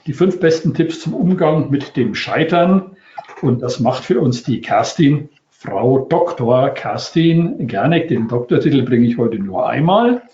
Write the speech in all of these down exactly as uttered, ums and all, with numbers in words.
die fünf besten Tipps zum Umgang mit dem Scheitern. Und das macht für uns die Kerstin, Frau Doktor Kerstin Gerneck. Den Doktortitel bringe ich heute nur einmal.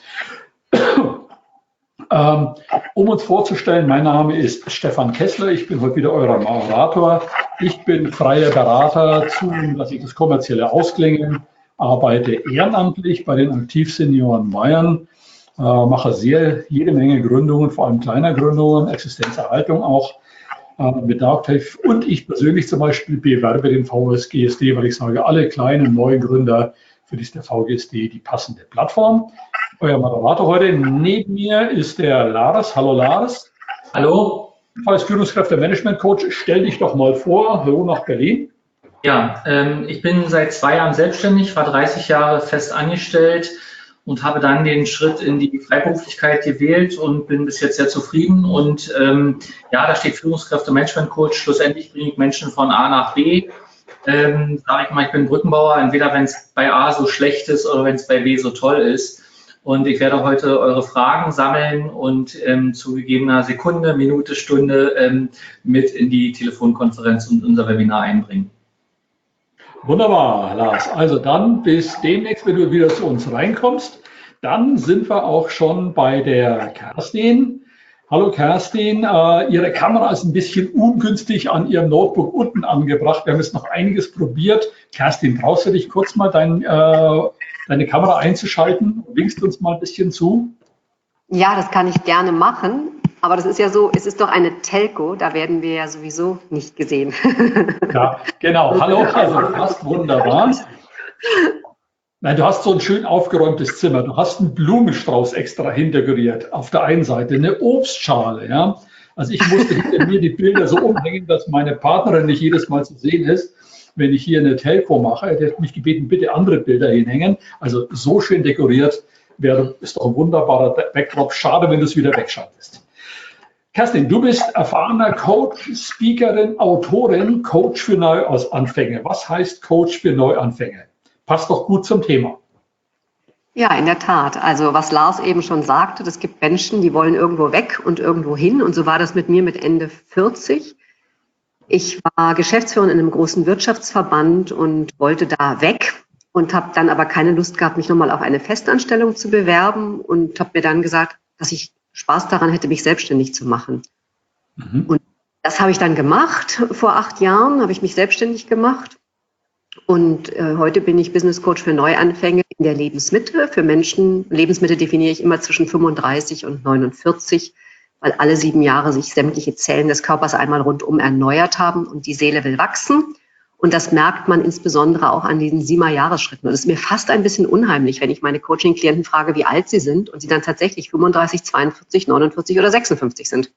Ähm, um uns vorzustellen, mein Name ist Stefan Kessler, ich bin heute wieder euer Moderator. Ich bin freier Berater zu, lasse ich das Kommerzielle ausklingen, arbeite ehrenamtlich bei den Aktivsenioren Bayern, äh, mache sehr jede Menge Gründungen, vor allem kleiner Gründungen, Existenzerhaltung auch äh, mit Darktech. Und ich persönlich zum Beispiel bewerbe den V S G S D, weil ich sage, alle kleinen neuen Gründer, für die ist der V G S D die passende Plattform. Euer Moderator heute neben mir ist der Lars. Hallo Lars. Hallo. Als Führungskräfte-Management-Coach, stell dich doch mal vor. Hallo nach Berlin. Ja, ähm, ich bin seit zwei Jahren selbstständig, war dreißig Jahre fest angestellt und habe dann den Schritt in die Freiberuflichkeit gewählt und bin bis jetzt sehr zufrieden. Und ähm, ja, da steht Führungskräfte-Management-Coach. Schlussendlich bringe ich Menschen von A nach B. Ähm, sage ich mal, ich bin Brückenbauer, entweder wenn es bei A so schlecht ist oder wenn es bei B so toll ist. Und ich werde heute eure Fragen sammeln und ähm, zu gegebener Sekunde, Minute, Stunde ähm, mit in die Telefonkonferenz und unser Webinar einbringen. Wunderbar, Lars. Also dann bis demnächst, wenn du wieder zu uns reinkommst. Dann sind wir auch schon bei der Kerstin. Hallo Kerstin, äh, Ihre Kamera ist ein bisschen ungünstig an Ihrem Notebook unten angebracht. Wir haben jetzt noch einiges probiert. Kerstin, brauchst du dich kurz mal dein, äh, deine Kamera einzuschalten? Winkst uns mal ein bisschen zu? Ja, das kann ich gerne machen. Aber das ist ja so, es ist doch eine Telco, da werden wir ja sowieso nicht gesehen. Ja, genau. Hallo, also fast wunderbar. Nein, du hast so ein schön aufgeräumtes Zimmer. Du hast einen Blumenstrauß extra hintergeriert. Auf der einen Seite eine Obstschale. Ja? Also ich musste hinter mir die Bilder so umhängen, dass meine Partnerin nicht jedes Mal zu sehen ist, wenn ich hier eine Telco mache. Der hat mich gebeten, bitte andere Bilder hinhängen. Also so schön dekoriert wäre, ist doch ein wunderbarer Backdrop. Schade, wenn du es wieder wegschaltest. Kerstin, du bist erfahrener Coach, Speakerin, Autorin, Coach für Neuanfänge. Was heißt Coach für Neuanfänge? Passt doch gut zum Thema. Ja, in der Tat. Also was Lars eben schon sagte, es gibt Menschen, die wollen irgendwo weg und irgendwo hin. Und so war das mit mir mit Ende vierzig. Ich war Geschäftsführerin in einem großen Wirtschaftsverband und wollte da weg und habe dann aber keine Lust gehabt, mich nochmal auf eine Festanstellung zu bewerben und habe mir dann gesagt, dass ich Spaß daran hätte, mich selbstständig zu machen. Mhm. Und das habe ich dann gemacht. Vor acht Jahren habe ich mich selbstständig gemacht. Und äh, heute bin ich Business Coach für Neuanfänge in der Lebensmitte. Für Menschen, Lebensmitte definiere ich immer zwischen fünfunddreißig und neunundvierzig, weil alle sieben Jahre sich sämtliche Zellen des Körpers einmal rundum erneuert haben und die Seele will wachsen. Und das merkt man insbesondere auch an diesen Siebenjahresschritten. Und es ist mir fast ein bisschen unheimlich, wenn ich meine Coaching-Klienten frage, wie alt sie sind und sie dann tatsächlich fünfunddreißig, zweiundvierzig, neunundvierzig oder sechsundfünfzig sind.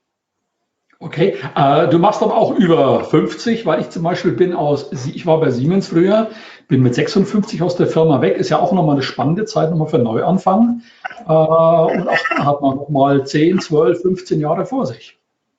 Okay, äh, du machst aber auch über fünfzig, weil ich zum Beispiel bin aus, ich war bei Siemens früher, bin mit sechsundfünfzig aus der Firma weg, ist ja auch nochmal eine spannende Zeit nochmal für Neuanfang. Äh, und auch da hat man nochmal zehn, zwölf, fünfzehn Jahre vor sich.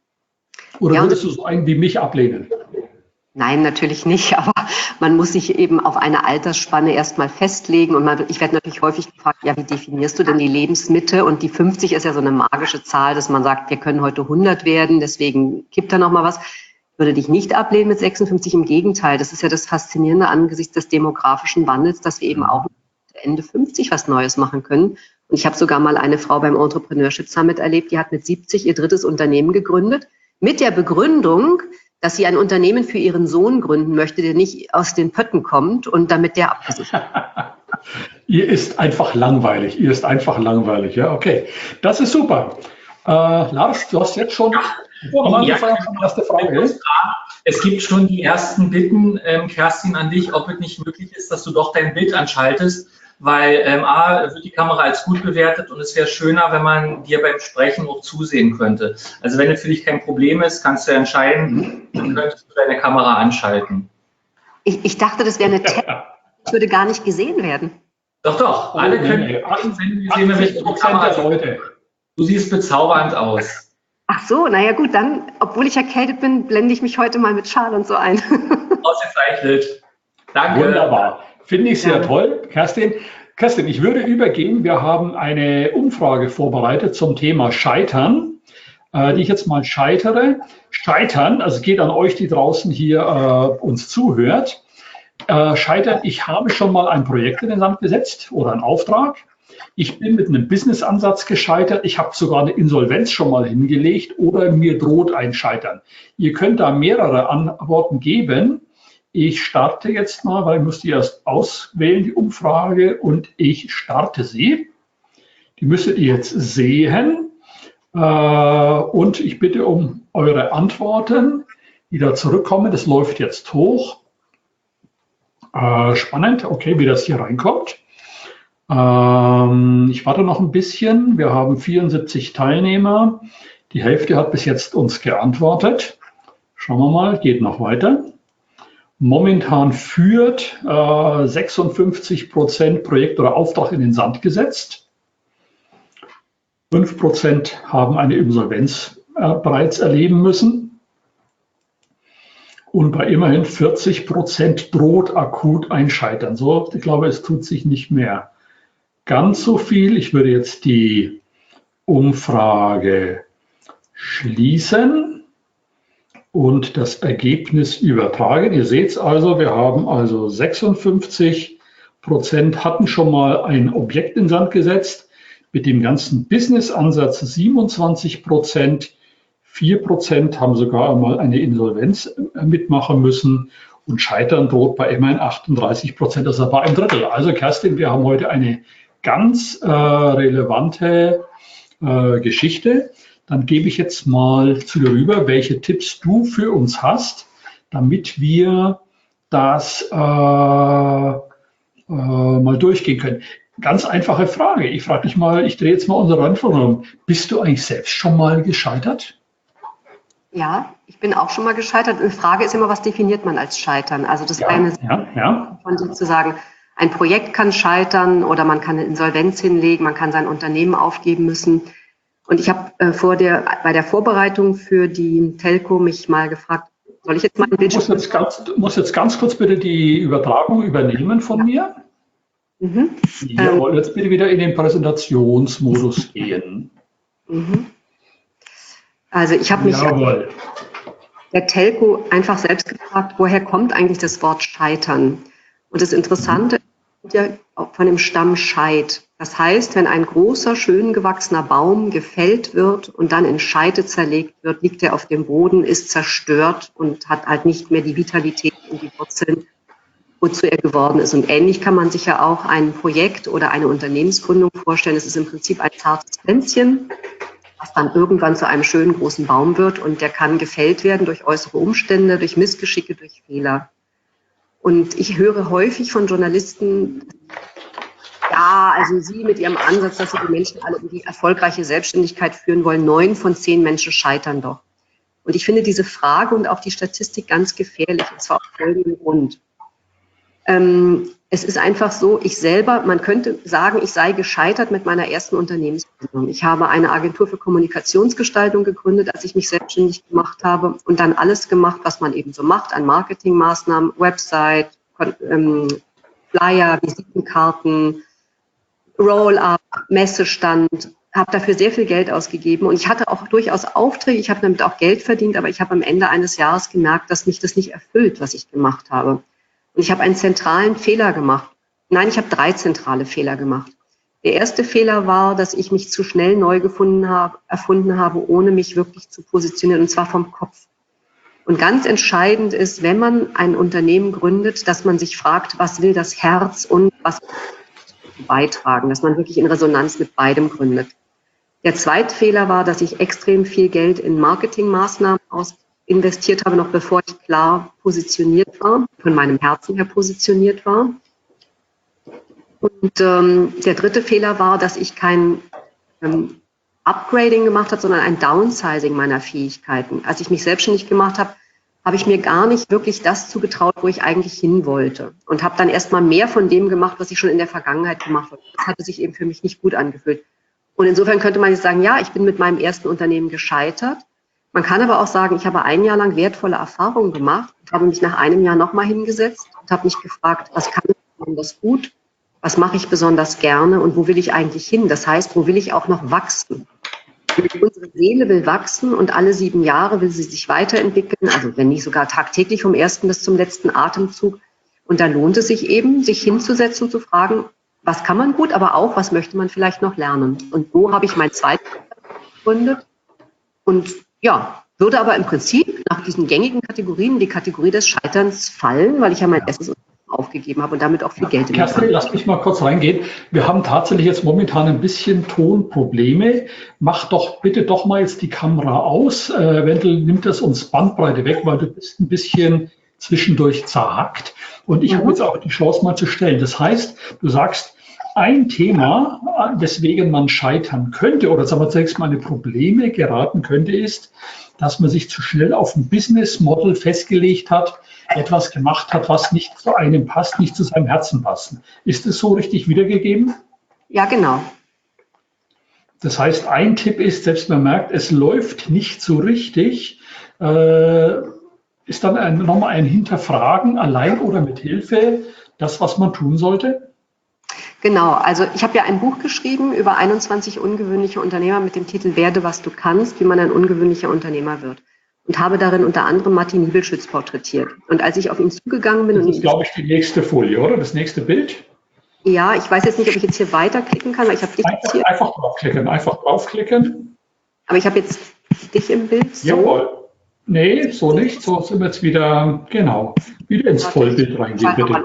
Oder ja, würdest du so einen wie mich ablehnen? Nein, natürlich nicht, aber man muss sich eben auf eine Altersspanne erstmal festlegen und man, ich werde natürlich häufig gefragt, ja, wie definierst du denn die Lebensmitte? Und die fünfzig ist ja so eine magische Zahl, dass man sagt, wir können heute hundert werden, deswegen kippt da noch mal was. Ich würde dich nicht ablehnen mit sechsundfünfzig, im Gegenteil. Das ist ja das Faszinierende angesichts des demografischen Wandels, dass wir eben auch Ende fünfzig was Neues machen können. Und ich habe sogar mal eine Frau beim Entrepreneurship Summit erlebt, die hat mit siebzig ihr drittes Unternehmen gegründet, mit der Begründung, dass sie ein Unternehmen für ihren Sohn gründen möchte, der nicht aus den Pötten kommt und damit der abgesichert wird. Ihr ist einfach langweilig. Ihr ist einfach langweilig. Ja, okay. Das ist super. Äh, Lars, du hast jetzt schon oh, ja, die erste Frage. Es gibt schon die ersten Bitten, ähm, Kerstin, an dich, ob es nicht möglich ist, dass du doch dein Bild anschaltest, weil ähm, A, wird die Kamera als gut bewertet und es wäre schöner, wenn man dir beim Sprechen auch zusehen könnte. Also wenn es für dich kein Problem ist, kannst du entscheiden, dann könntest du deine Kamera anschalten. Ich, ich dachte, das wäre eine Technik, das würde gar nicht gesehen werden. Doch, doch, alle oh, können nee, sehen, wenn ich die Kamera Leute. Du siehst bezaubernd aus. Ach so, naja gut, dann, obwohl ich erkältet bin, blende ich mich heute mal mit Schal und so ein. Ausgezeichnet. Danke. Wunderbar. Finde ich sehr ja. toll, Kerstin. Kerstin, ich würde übergehen. Wir haben eine Umfrage vorbereitet zum Thema Scheitern. äh, die ich jetzt mal scheitere. Scheitern, also geht an euch, die draußen hier äh, uns zuhört. Äh, scheitern, ich habe schon mal ein Projekt in den Sand gesetzt oder einen Auftrag. Ich bin mit einem Business-Ansatz gescheitert. Ich habe sogar eine Insolvenz schon mal hingelegt oder mir droht ein Scheitern. Ihr könnt da mehrere Antworten geben. Ich starte jetzt mal, weil ich muss die erst auswählen, die Umfrage, und ich starte sie. Die müsstet ihr jetzt sehen. Und ich bitte um eure Antworten, die da zurückkommen. Das läuft jetzt hoch. Spannend, okay, wie das hier reinkommt. Ich warte noch ein bisschen. Wir haben vierundsiebzig Teilnehmer. Die Hälfte hat bis jetzt uns geantwortet. Schauen wir mal, geht noch weiter. Momentan führt äh, sechsundfünfzig Prozent Projekt oder Auftrag in den Sand gesetzt. fünf Prozent haben eine Insolvenz äh, bereits erleben müssen. Und bei immerhin vierzig Prozent droht akut ein Scheitern. So, ich glaube, es tut sich nicht mehr ganz so viel. Ich würde jetzt die Umfrage schließen und das Ergebnis übertragen. Ihr seht es also, wir haben also sechsundfünfzig Prozent hatten schon mal ein Objekt in den Sand gesetzt, mit dem ganzen Business-Ansatz siebenundzwanzig Prozent, vier Prozent haben sogar einmal eine Insolvenz mitmachen müssen und Scheitern droht bei immerhin achtunddreißig Prozent, das ist aber ein Drittel. Also Kerstin, wir haben heute eine ganz äh, relevante äh, Geschichte. Dann gebe ich jetzt mal zu dir rüber, welche Tipps du für uns hast, damit wir das äh, äh, mal durchgehen können. Ganz einfache Frage. Ich frage dich mal, ich drehe jetzt mal unsere Reihenfolge um. Bist du eigentlich selbst schon mal gescheitert? Ja, ich bin auch schon mal gescheitert. Die Frage ist immer, was definiert man als Scheitern? Also das Ja, eine ist ja, ja. von sozusagen, ein Projekt kann scheitern oder man kann eine Insolvenz hinlegen, man kann sein Unternehmen aufgeben müssen. Und ich habe äh, vor der, bei der Vorbereitung für die Telco mich mal gefragt, soll ich jetzt mal ein Bildschirm... Du musst jetzt ganz, du musst jetzt ganz kurz bitte die Übertragung übernehmen von ja. mir. Mhm. Jawohl, jetzt bitte wieder in den Präsentationsmodus gehen. Mhm. Also ich habe mich Jawohl. der Telco einfach selbst gefragt, woher kommt eigentlich das Wort Scheitern? Und das Interessante ist ja auch von dem Stamm Scheit. Das heißt, wenn ein großer, schön gewachsener Baum gefällt wird und dann in Scheite zerlegt wird, liegt er auf dem Boden, ist zerstört und hat halt nicht mehr die Vitalität und die Wurzeln, wozu er geworden ist. Und ähnlich kann man sich ja auch ein Projekt oder eine Unternehmensgründung vorstellen. Es ist im Prinzip ein zartes Pflänzchen, was dann irgendwann zu einem schönen großen Baum wird, und der kann gefällt werden durch äußere Umstände, durch Missgeschicke, durch Fehler. Und ich höre häufig von Journalisten, ja, also Sie mit Ihrem Ansatz, dass Sie die Menschen alle in die erfolgreiche Selbstständigkeit führen wollen, neun von zehn Menschen scheitern doch. Und ich finde diese Frage und auch die Statistik ganz gefährlich, und zwar aus folgendem Grund. Ähm, es ist einfach so, ich selber, man könnte sagen, ich sei gescheitert mit meiner ersten Unternehmensgründung. Ich habe eine Agentur für Kommunikationsgestaltung gegründet, als ich mich selbstständig gemacht habe, und dann alles gemacht, was man eben so macht, an Marketingmaßnahmen, Website, ähm, Flyer, Visitenkarten, Roll-up, Messestand, habe dafür sehr viel Geld ausgegeben, und ich hatte auch durchaus Aufträge, ich habe damit auch Geld verdient, aber ich habe am Ende eines Jahres gemerkt, dass mich das nicht erfüllt, was ich gemacht habe. Und ich habe einen zentralen Fehler gemacht. Nein, ich habe drei zentrale Fehler gemacht. Der erste Fehler war, dass ich mich zu schnell neu gefunden habe, erfunden habe, ohne mich wirklich zu positionieren, und zwar vom Kopf. Und ganz entscheidend ist, wenn man ein Unternehmen gründet, dass man sich fragt, was will das Herz und was beitragen, dass man wirklich in Resonanz mit beidem gründet. Der zweite Fehler war, dass ich extrem viel Geld in Marketingmaßnahmen aus investiert habe, noch bevor ich klar positioniert war, von meinem Herzen her positioniert war. Und ähm, der dritte Fehler war, dass ich kein ähm, Upgrading gemacht habe, sondern ein Downsizing meiner Fähigkeiten. Als ich mich selbstständig gemacht habe, habe ich mir gar nicht wirklich das zugetraut, wo ich eigentlich hin wollte. Und habe dann erst mal mehr von dem gemacht, was ich schon in der Vergangenheit gemacht habe. Das hatte sich eben für mich nicht gut angefühlt. Und insofern könnte man jetzt sagen, ja, ich bin mit meinem ersten Unternehmen gescheitert. Man kann aber auch sagen, ich habe ein Jahr lang wertvolle Erfahrungen gemacht und habe mich nach einem Jahr nochmal hingesetzt und habe mich gefragt, was kann ich besonders gut, was mache ich besonders gerne und wo will ich eigentlich hin? Das heißt, wo will ich auch noch wachsen? Unsere Seele will wachsen und alle sieben Jahre will sie sich weiterentwickeln, also wenn nicht sogar tagtäglich vom ersten bis zum letzten Atemzug. Und da lohnt es sich eben, sich hinzusetzen und zu fragen, was kann man gut, aber auch, was möchte man vielleicht noch lernen. Und so habe ich mein zweites gegründet und ja, würde aber im Prinzip nach diesen gängigen Kategorien die Kategorie des Scheiterns fallen, weil ich ja mein erstes aufgegeben habe und damit auch viel Geld in der Hand. Kerstin, lass mich mal kurz reingehen. Wir haben tatsächlich jetzt momentan ein bisschen Tonprobleme. Mach doch bitte doch mal jetzt die Kamera aus. Äh, Wendel nimmt das uns Bandbreite weg, weil du bist ein bisschen zwischendurch zerhackt. Und ich mhm. habe jetzt auch die Chance mal zu stellen. Das heißt, du sagst, ein Thema, weswegen man scheitern könnte oder sagen wir zunächst mal eine Probleme geraten könnte, ist, dass man sich zu schnell auf ein Business Model festgelegt hat, etwas gemacht hat, was nicht zu einem passt, nicht zu seinem Herzen passt. Ist das so richtig wiedergegeben? Ja, genau. Das heißt, ein Tipp ist, selbst wenn man merkt, es läuft nicht so richtig, äh, ist dann ein, nochmal ein Hinterfragen, allein oder mit Hilfe, das, was man tun sollte? Genau, also ich habe ja ein Buch geschrieben über einundzwanzig ungewöhnliche Unternehmer mit dem Titel Werde, was du kannst, wie man ein ungewöhnlicher Unternehmer wird. Und habe darin unter anderem Martin Niebelschütz porträtiert. Und als ich auf ihn zugegangen bin... Das und ist, glaube ich, die nächste Folie, oder? Das nächste Bild? Ja, ich weiß jetzt nicht, ob ich jetzt hier weiterklicken kann, weil ich habe dich einfach, jetzt hier... Einfach draufklicken, einfach draufklicken. Aber ich habe jetzt dich im Bild. So. Jawohl. Nee, so nicht. So sind wir jetzt wieder, genau, wieder ins Vollbild reingehen, bitte.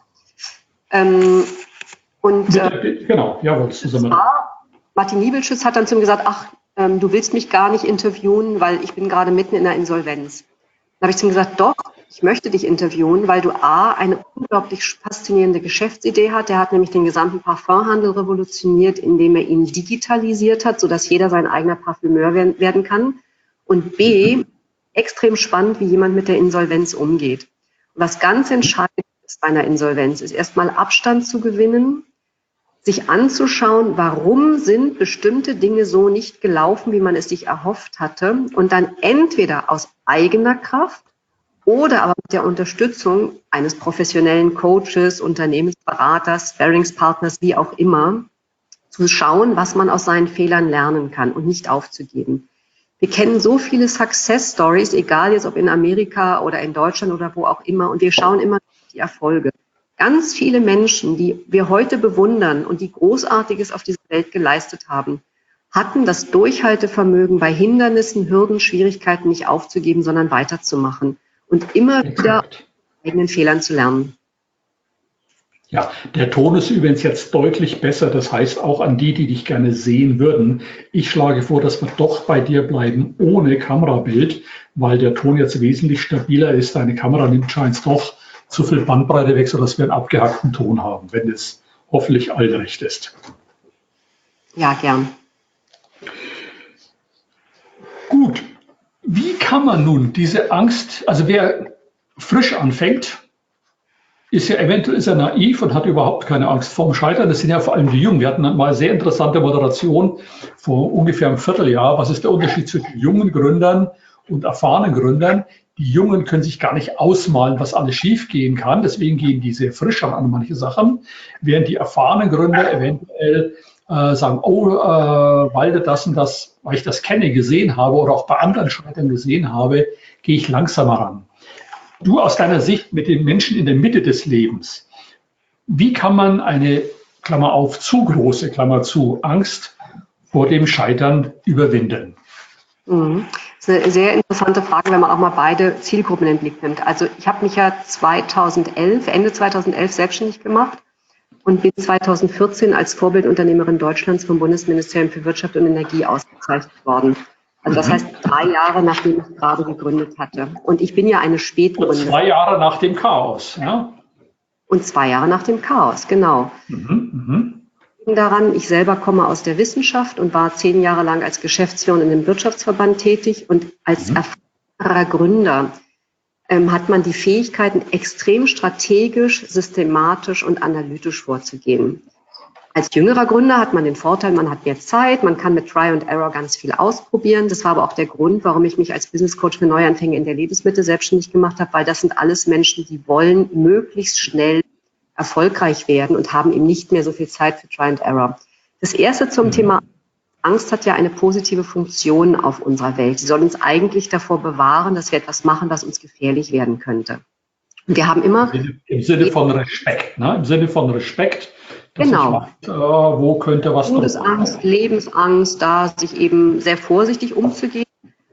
Ähm, und, äh, genau, jawohl, zusammen. Martin Niebelschütz hat dann zu ihm gesagt, ach, ähm, du willst mich gar nicht interviewen, weil ich bin gerade mitten in der Insolvenz. Dann habe ich zu ihm gesagt, doch, ich möchte dich interviewen, weil du A, eine unglaublich faszinierende Geschäftsidee hast. Der hat nämlich den gesamten Parfumhandel revolutioniert, indem er ihn digitalisiert hat, sodass jeder sein eigener Parfümeur werden kann. Und B, extrem spannend, wie jemand mit der Insolvenz umgeht. Und was ganz entscheidend ist bei einer Insolvenz, ist erstmal Abstand zu gewinnen, sich anzuschauen, warum sind bestimmte Dinge so nicht gelaufen, wie man es sich erhofft hatte, und dann entweder aus eigener Kraft oder aber mit der Unterstützung eines professionellen Coaches, Unternehmensberaters, Sparringspartners, wie auch immer, zu schauen, was man aus seinen Fehlern lernen kann und nicht aufzugeben. Wir kennen so viele Success Stories, egal jetzt ob in Amerika oder in Deutschland oder wo auch immer, und wir schauen immer auf die Erfolge. Ganz viele Menschen, die wir heute bewundern und die Großartiges auf dieser Welt geleistet haben, hatten das Durchhaltevermögen, bei Hindernissen, Hürden, Schwierigkeiten nicht aufzugeben, sondern weiterzumachen und immer wieder aus eigenen Fehlern zu lernen. Ja, der Ton ist übrigens jetzt deutlich besser. Das heißt auch an die, die dich gerne sehen würden. Ich schlage vor, dass wir doch bei dir bleiben ohne Kamerabild, weil der Ton jetzt wesentlich stabiler ist. Deine Kamera nimmt scheint doch zu viel Bandbreite weg, sodass wir einen abgehackten Ton haben, wenn es hoffentlich allen recht ist. Ja, gern. Gut. Wie kann man nun diese Angst, also wer frisch anfängt, ist ja eventuell ist er naiv und hat überhaupt keine Angst vorm Scheitern. Das sind ja vor allem die Jungen. Wir hatten mal eine sehr interessante Moderation vor ungefähr einem Vierteljahr. Was ist der Unterschied zwischen jungen Gründern und erfahrenen Gründern? Die Jungen können sich gar nicht ausmalen, was alles schiefgehen kann. Deswegen gehen die sehr frisch an manche Sachen, während die erfahrenen Gründer eventuell äh, sagen, oh, äh, weil das und das, weil ich das kenne, gesehen habe oder auch bei anderen Scheitern gesehen habe, gehe ich langsamer ran. Du aus deiner Sicht mit den Menschen in der Mitte des Lebens, wie kann man eine, Klammer auf, zu große, Klammer zu, Angst vor dem Scheitern überwinden? Mhm. Das ist eine sehr interessante Frage, wenn man auch mal beide Zielgruppen in den Blick nimmt. Also ich habe mich ja zweitausendelf, Ende zweitausendelf selbstständig gemacht und bin zweitausendvierzehn als Vorbildunternehmerin Deutschlands vom Bundesministerium für Wirtschaft und Energie ausgezeichnet worden. Also das heißt, drei Jahre, nachdem ich gerade gegründet hatte. Und ich bin ja eine Spätgründerin. Zwei Jahre nach dem Chaos, ja? Und zwei Jahre nach dem Chaos, genau. Mhm, mh. Daran, ich selber komme aus der Wissenschaft und war zehn Jahre lang als Geschäftsführerin in einem Wirtschaftsverband tätig. Und als mhm. erfahrener Gründer ähm, hat man die Fähigkeiten, extrem strategisch, systematisch und analytisch vorzugehen. Als jüngerer Gründer hat man den Vorteil, man hat mehr Zeit, man kann mit Try and Error ganz viel ausprobieren. Das war aber auch der Grund, warum ich mich als Business Coach für Neuanfänge in der Lebensmittel selbstständig gemacht habe, weil das sind alles Menschen, die wollen möglichst schnell erfolgreich werden und haben eben nicht mehr so viel Zeit für Try and Error. Das erste zum mhm. Thema Angst hat ja eine positive Funktion auf unserer Welt. Sie soll uns eigentlich davor bewahren, dass wir etwas machen, was uns gefährlich werden könnte. Und wir haben immer... Im Sinne, im Sinne von Respekt, ne? Im Sinne von Respekt, dass genau. ich weiß, äh, wo könnte was Todesangst, Lebensangst, da sich eben sehr vorsichtig umzugehen.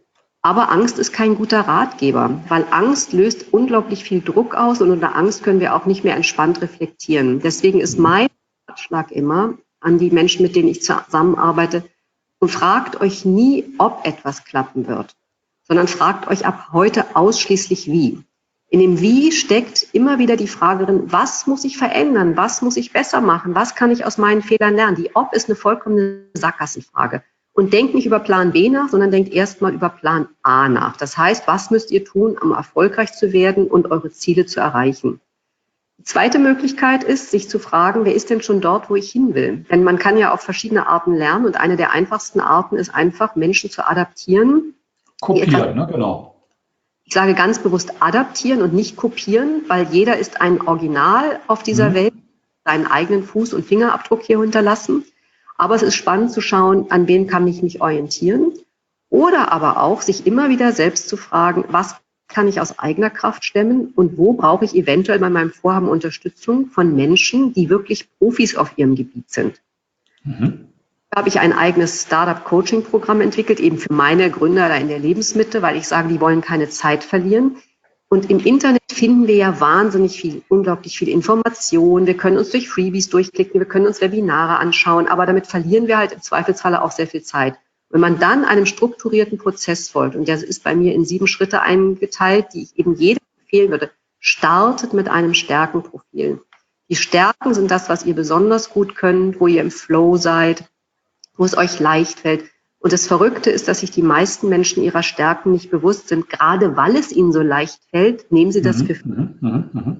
Aber Angst ist kein guter Ratgeber, weil Angst löst unglaublich viel Druck aus und unter Angst können wir auch nicht mehr entspannt reflektieren. Deswegen ist mein Ratschlag immer an die Menschen, mit denen ich zusammenarbeite, und fragt euch nie, ob etwas klappen wird, sondern fragt euch ab heute ausschließlich wie. In dem Wie steckt immer wieder die Frage drin, was muss ich verändern, was muss ich besser machen, was kann ich aus meinen Fehlern lernen. Die Ob ist eine vollkommene Sackgassenfrage. Und denkt nicht über Plan B nach, sondern denkt erstmal über Plan A nach. Das heißt, was müsst ihr tun, um erfolgreich zu werden und eure Ziele zu erreichen? Die zweite Möglichkeit ist, sich zu fragen, wer ist denn schon dort, wo ich hin will? Denn man kann ja auf verschiedene Arten lernen und eine der einfachsten Arten ist einfach, Menschen zu adaptieren. Kopieren, ne? Genau. Ich sage ganz bewusst adaptieren und nicht kopieren, weil jeder ist ein Original auf dieser mhm. Welt, seinen eigenen Fuß- und Fingerabdruck hier hinterlassen. Aber es ist spannend zu schauen, an wen kann ich mich orientieren oder aber auch sich immer wieder selbst zu fragen, was kann ich aus eigener Kraft stemmen und wo brauche ich eventuell bei meinem Vorhaben Unterstützung von Menschen, die wirklich Profis auf ihrem Gebiet sind. Mhm. Da habe ich ein eigenes Startup-Coaching-Programm entwickelt, eben für meine Gründer da in der Lebensmitte, weil ich sage, die wollen keine Zeit verlieren. Und im Internet finden wir ja wahnsinnig viel, unglaublich viel Information. Wir können uns durch Freebies durchklicken, wir können uns Webinare anschauen, aber damit verlieren wir halt im Zweifelsfalle auch sehr viel Zeit. Wenn man dann einem strukturierten Prozess folgt, und der ist bei mir in sieben Schritte eingeteilt, die ich eben jedem empfehlen würde, startet mit einem Stärkenprofil. Die Stärken sind das, was ihr besonders gut könnt, wo ihr im Flow seid, wo es euch leicht fällt. Und das Verrückte ist, dass sich die meisten Menschen ihrer Stärken nicht bewusst sind. Gerade weil es ihnen so leicht fällt, nehmen sie das mhm, für. Mhm, mhm.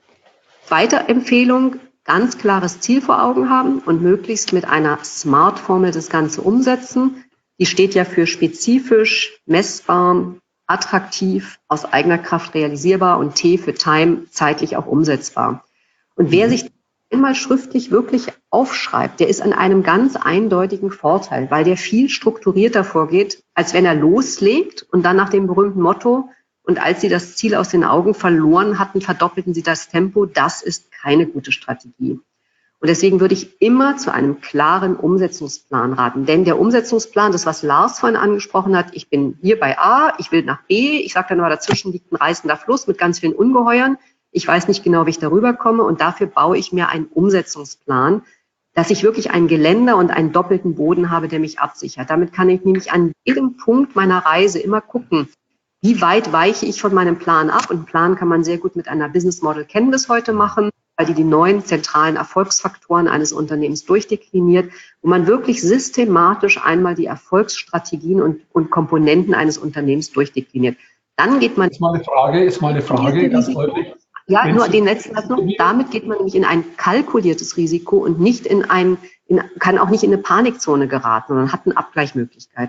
Zweite Empfehlung, ganz klares Ziel vor Augen haben und möglichst mit einer SMART-Formel das Ganze umsetzen. Die steht ja für spezifisch, messbar, attraktiv, aus eigener Kraft realisierbar und T für Time, zeitlich auch umsetzbar. Und wer sich einmal schriftlich wirklich aufschreibt, der ist an einem ganz eindeutigen Vorteil, weil der viel strukturierter vorgeht, als wenn er loslegt und dann nach dem berühmten Motto, und als sie das Ziel aus den Augen verloren hatten, verdoppelten sie das Tempo. Das ist keine gute Strategie. Und deswegen würde ich immer zu einem klaren Umsetzungsplan raten. Denn der Umsetzungsplan, das, was Lars vorhin angesprochen hat, ich bin hier bei A, ich will nach B, ich sage dann aber, dazwischen liegt ein reißender Fluss mit ganz vielen Ungeheuern. Ich weiß nicht genau, wie ich darüber komme und dafür baue ich mir einen Umsetzungsplan, dass ich wirklich ein Geländer und einen doppelten Boden habe, der mich absichert. Damit kann ich nämlich an jedem Punkt meiner Reise immer gucken, wie weit weiche ich von meinem Plan ab. Und einen Plan kann man sehr gut mit einer Business Model Canvas heute machen, weil die die neun zentralen Erfolgsfaktoren eines Unternehmens durchdekliniert, wo man wirklich systematisch einmal die Erfolgsstrategien und, und Komponenten eines Unternehmens durchdekliniert. Dann geht man... Ist meine Frage, ist meine Frage ganz deutlich. Ja, nur den letzten Satz noch. Damit geht man nämlich in ein kalkuliertes Risiko und nicht in ein, in, kann auch nicht in eine Panikzone geraten, sondern hat eine Abgleichmöglichkeit.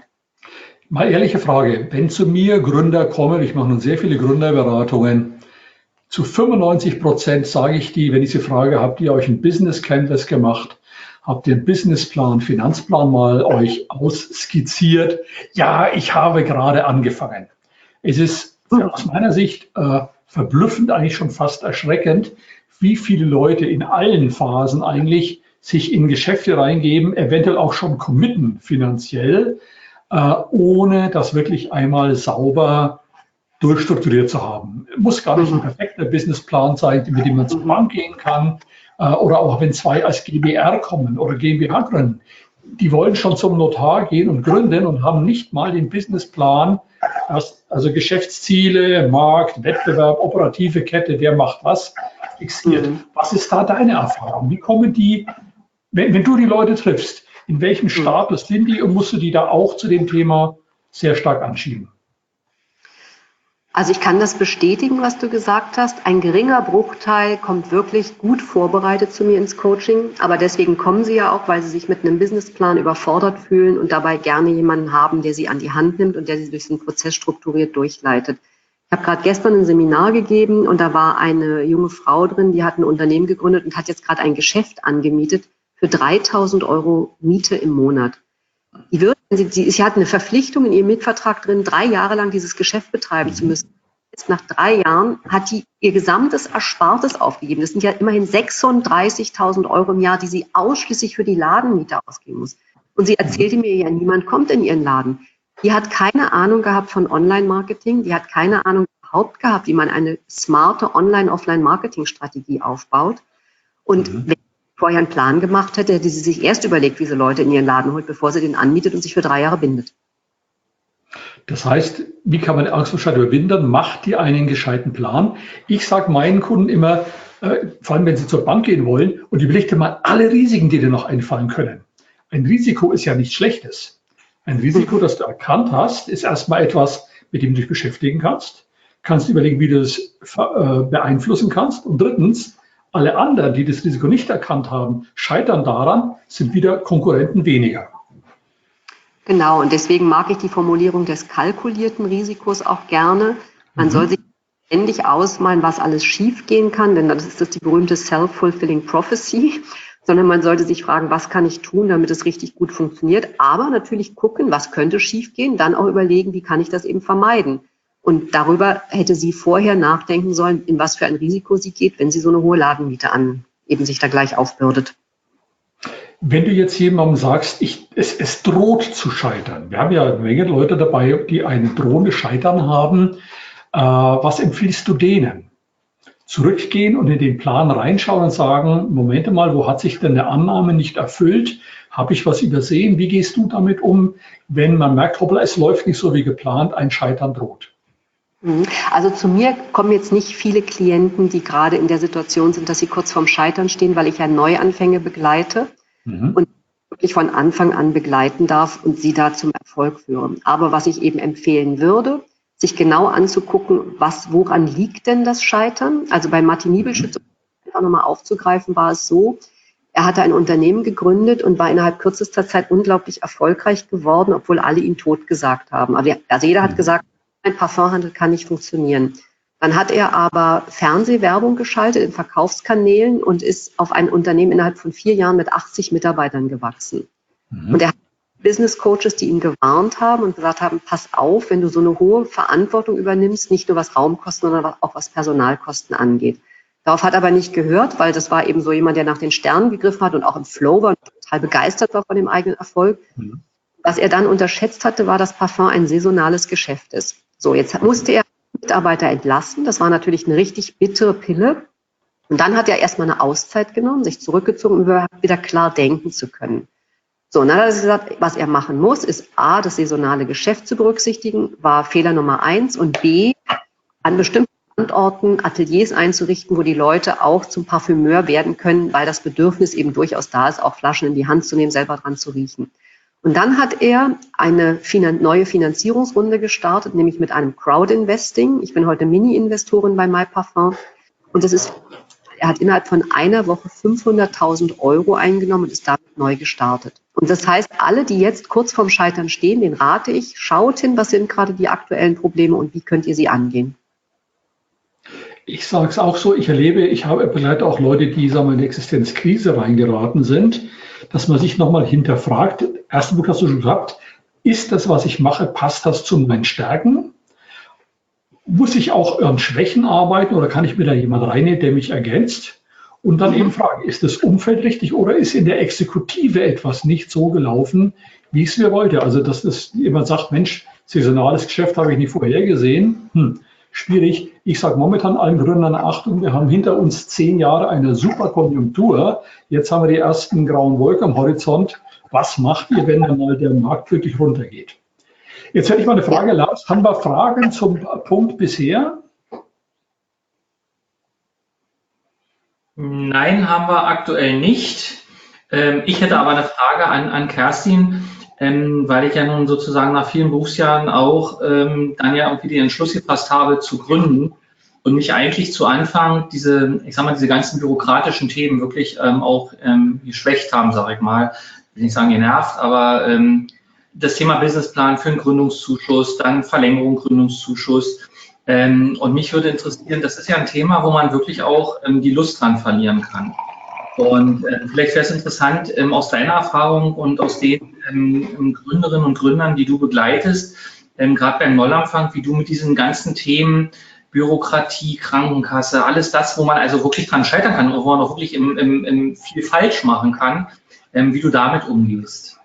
Mal ehrliche Frage, wenn zu mir Gründer kommen, ich mache nun sehr viele Gründerberatungen, zu fünfundneunzig Prozent sage ich die, wenn ich sie frage, habt ihr euch ein Business Canvas gemacht? Habt ihr einen Businessplan, Finanzplan mal euch ausskizziert? Ja, ich habe gerade angefangen. Es ist aus meiner Sicht äh, verblüffend, eigentlich schon fast erschreckend, wie viele Leute in allen Phasen eigentlich sich in Geschäfte reingeben, eventuell auch schon committen finanziell, äh, ohne das wirklich einmal sauber durchstrukturiert zu haben. Muss gar nicht ein perfekter Businessplan sein, mit dem man zur Bank gehen kann, äh, oder auch wenn zwei als G b R kommen oder GmbH gründen. Die wollen schon zum Notar gehen und gründen und haben nicht mal den Businessplan, also Geschäftsziele, Markt, Wettbewerb, operative Kette, wer macht was, fixiert. Mhm. Was ist da deine Erfahrung? Wie kommen die, wenn, wenn du die Leute triffst, in welchem Status sind die und musst du die da auch zu dem Thema sehr stark anschieben? Also ich kann das bestätigen, was du gesagt hast. Ein geringer Bruchteil kommt wirklich gut vorbereitet zu mir ins Coaching. Aber deswegen kommen sie ja auch, weil sie sich mit einem Businessplan überfordert fühlen und dabei gerne jemanden haben, der sie an die Hand nimmt und der sie durch den Prozess strukturiert durchleitet. Ich habe gerade gestern ein Seminar gegeben und da war eine junge Frau drin, die hat ein Unternehmen gegründet und hat jetzt gerade ein Geschäft angemietet für dreitausend Euro Miete im Monat. Die wird, sie, sie, sie hat eine Verpflichtung in ihrem Mietvertrag drin, drei Jahre lang dieses Geschäft betreiben mhm. zu müssen. Jetzt nach drei Jahren hat die ihr gesamtes Erspartes aufgegeben. Das sind ja immerhin sechsunddreißigtausend Euro im Jahr, die sie ausschließlich für die Ladenmiete ausgeben muss. Und sie erzählte mir ja, niemand kommt in ihren Laden. Die hat keine Ahnung gehabt von Online-Marketing. Die hat keine Ahnung überhaupt gehabt, wie man eine smarte Online-Offline-Marketing-Strategie aufbaut. Und mhm. wenn sie vorher einen Plan gemacht hätte, hätte sie sich erst überlegt, wie sie Leute in ihren Laden holt, bevor sie den anmietet und sich für drei Jahre bindet. Das heißt, wie kann man Angst vor Scheitern überwinden? Macht dir einen gescheiten Plan. Ich sage meinen Kunden immer, äh, vor allem wenn sie zur Bank gehen wollen, und überleg mal alle Risiken, die dir noch einfallen können. Ein Risiko ist ja nichts Schlechtes. Ein Risiko, das du erkannt hast, ist erstmal etwas, mit dem du dich beschäftigen kannst. Kannst überlegen, wie du es äh, beeinflussen kannst. Und drittens, alle anderen, die das Risiko nicht erkannt haben, scheitern daran, sind wieder Konkurrenten weniger. Genau, und deswegen mag ich die Formulierung des kalkulierten Risikos auch gerne. Man mhm. soll sich ständig ausmalen, was alles schiefgehen kann, denn das ist das die berühmte self-fulfilling prophecy, sondern man sollte sich fragen, was kann ich tun, damit es richtig gut funktioniert, aber natürlich gucken, was könnte schiefgehen, dann auch überlegen, wie kann ich das eben vermeiden. Und darüber hätte sie vorher nachdenken sollen, in was für ein Risiko sie geht, wenn sie so eine hohe Ladenmiete an eben sich da gleich aufbürdet. Wenn du jetzt jemandem sagst, ich, es, es droht zu scheitern, wir haben ja eine Menge Leute dabei, die ein drohendes Scheitern haben, äh, was empfiehlst du denen? Zurückgehen und in den Plan reinschauen und sagen, Moment mal, wo hat sich denn eine Annahme nicht erfüllt? Habe ich was übersehen? Wie gehst du damit um, wenn man merkt, hoppla, es läuft nicht so wie geplant, ein Scheitern droht? Also zu mir kommen jetzt nicht viele Klienten, die gerade in der Situation sind, dass sie kurz vorm Scheitern stehen, weil ich ja Neuanfänge begleite. Mhm. Und wirklich von Anfang an begleiten darf und sie da zum Erfolg führen. Aber was ich eben empfehlen würde, sich genau anzugucken, was, woran liegt denn das Scheitern? Also bei Martin Niebelschütz, um einfach nochmal aufzugreifen, war es so, er hatte ein Unternehmen gegründet und war innerhalb kürzester Zeit unglaublich erfolgreich geworden, obwohl alle ihn tot gesagt haben. Also jeder hat gesagt, ein Parfumhandel kann nicht funktionieren. Dann hat er aber Fernsehwerbung geschaltet in Verkaufskanälen und ist auf ein Unternehmen innerhalb von vier Jahren mit achtzig Mitarbeitern gewachsen. Mhm. Und er hat Business Coaches, die ihn gewarnt haben und gesagt haben, pass auf, wenn du so eine hohe Verantwortung übernimmst, nicht nur was Raumkosten, sondern auch was Personalkosten angeht. Darauf hat er aber nicht gehört, weil das war eben so jemand, der nach den Sternen gegriffen hat und auch im Flow war und total begeistert war von dem eigenen Erfolg. Mhm. Was er dann unterschätzt hatte, war, dass Parfum ein saisonales Geschäft ist. So, jetzt musste er Mitarbeiter entlassen. Das war natürlich eine richtig bittere Pille. Und dann hat er erstmal eine Auszeit genommen, sich zurückgezogen, um wieder klar denken zu können. So, und dann hat er gesagt, was er machen muss, ist A, das saisonale Geschäft zu berücksichtigen, war Fehler Nummer eins, und B, an bestimmten Standorten Ateliers einzurichten, wo die Leute auch zum Parfümeur werden können, weil das Bedürfnis eben durchaus da ist, auch Flaschen in die Hand zu nehmen, selber dran zu riechen. Und dann hat er eine finan- neue Finanzierungsrunde gestartet, nämlich mit einem Crowd-Investing. Ich bin heute Mini-Investorin bei MyParfum. Und das ist, er hat innerhalb von einer Woche fünfhunderttausend Euro eingenommen und ist damit neu gestartet. Und das heißt, alle, die jetzt kurz vorm Scheitern stehen, den rate ich, schaut hin, was sind gerade die aktuellen Probleme und wie könnt ihr sie angehen. Ich sage es auch so, ich erlebe, ich habe begleite auch Leute, die sagen wir, in eine Existenzkrise reingeraten sind, dass man sich nochmal hinterfragt. Ersten Punkt hast du schon gesagt, ist das, was ich mache, passt das zu meinen Stärken? Muss ich auch an Schwächen arbeiten oder kann ich mir da jemand reinnehmen, der mich ergänzt? Und dann mhm. eben fragen, ist das Umfeld richtig oder ist in der Exekutive etwas nicht so gelaufen, wie ich es mir wollte? Also, dass das jemand sagt, Mensch, saisonales Geschäft habe ich nicht vorhergesehen. Hm. Schwierig. Ich sage momentan allen Gründern, Achtung, wir haben hinter uns zehn Jahre eine super Konjunktur. Jetzt haben wir die ersten grauen Wolken am Horizont. Was macht ihr, wenn dann mal der Markt wirklich runtergeht? Jetzt hätte ich mal eine Frage, ja. Lars. Haben wir Fragen zum Punkt bisher? Nein, haben wir aktuell nicht. Ich hätte aber eine Frage an, an Kerstin. Ähm, weil ich ja nun sozusagen nach vielen Berufsjahren auch ähm, dann ja irgendwie den Entschluss gefasst habe, zu gründen und mich eigentlich zu Anfang diese, ich sag mal, diese ganzen bürokratischen Themen wirklich ähm, auch ähm, geschwächt haben, sage ich mal. Ich will nicht sagen genervt, aber ähm, das Thema Businessplan für einen Gründungszuschuss, dann Verlängerung Gründungszuschuss. Ähm, und mich würde interessieren, das ist ja ein Thema, wo man wirklich auch ähm, die Lust dran verlieren kann. Und äh, vielleicht wäre es interessant, ähm, aus deiner Erfahrung und aus den ähm, Gründerinnen und Gründern, die du begleitest, ähm, gerade beim Neuanfang, wie du mit diesen ganzen Themen Bürokratie, Krankenkasse, alles das, wo man also wirklich dran scheitern kann, wo man auch wirklich im, im, im viel falsch machen kann, ähm, wie du damit umgehst.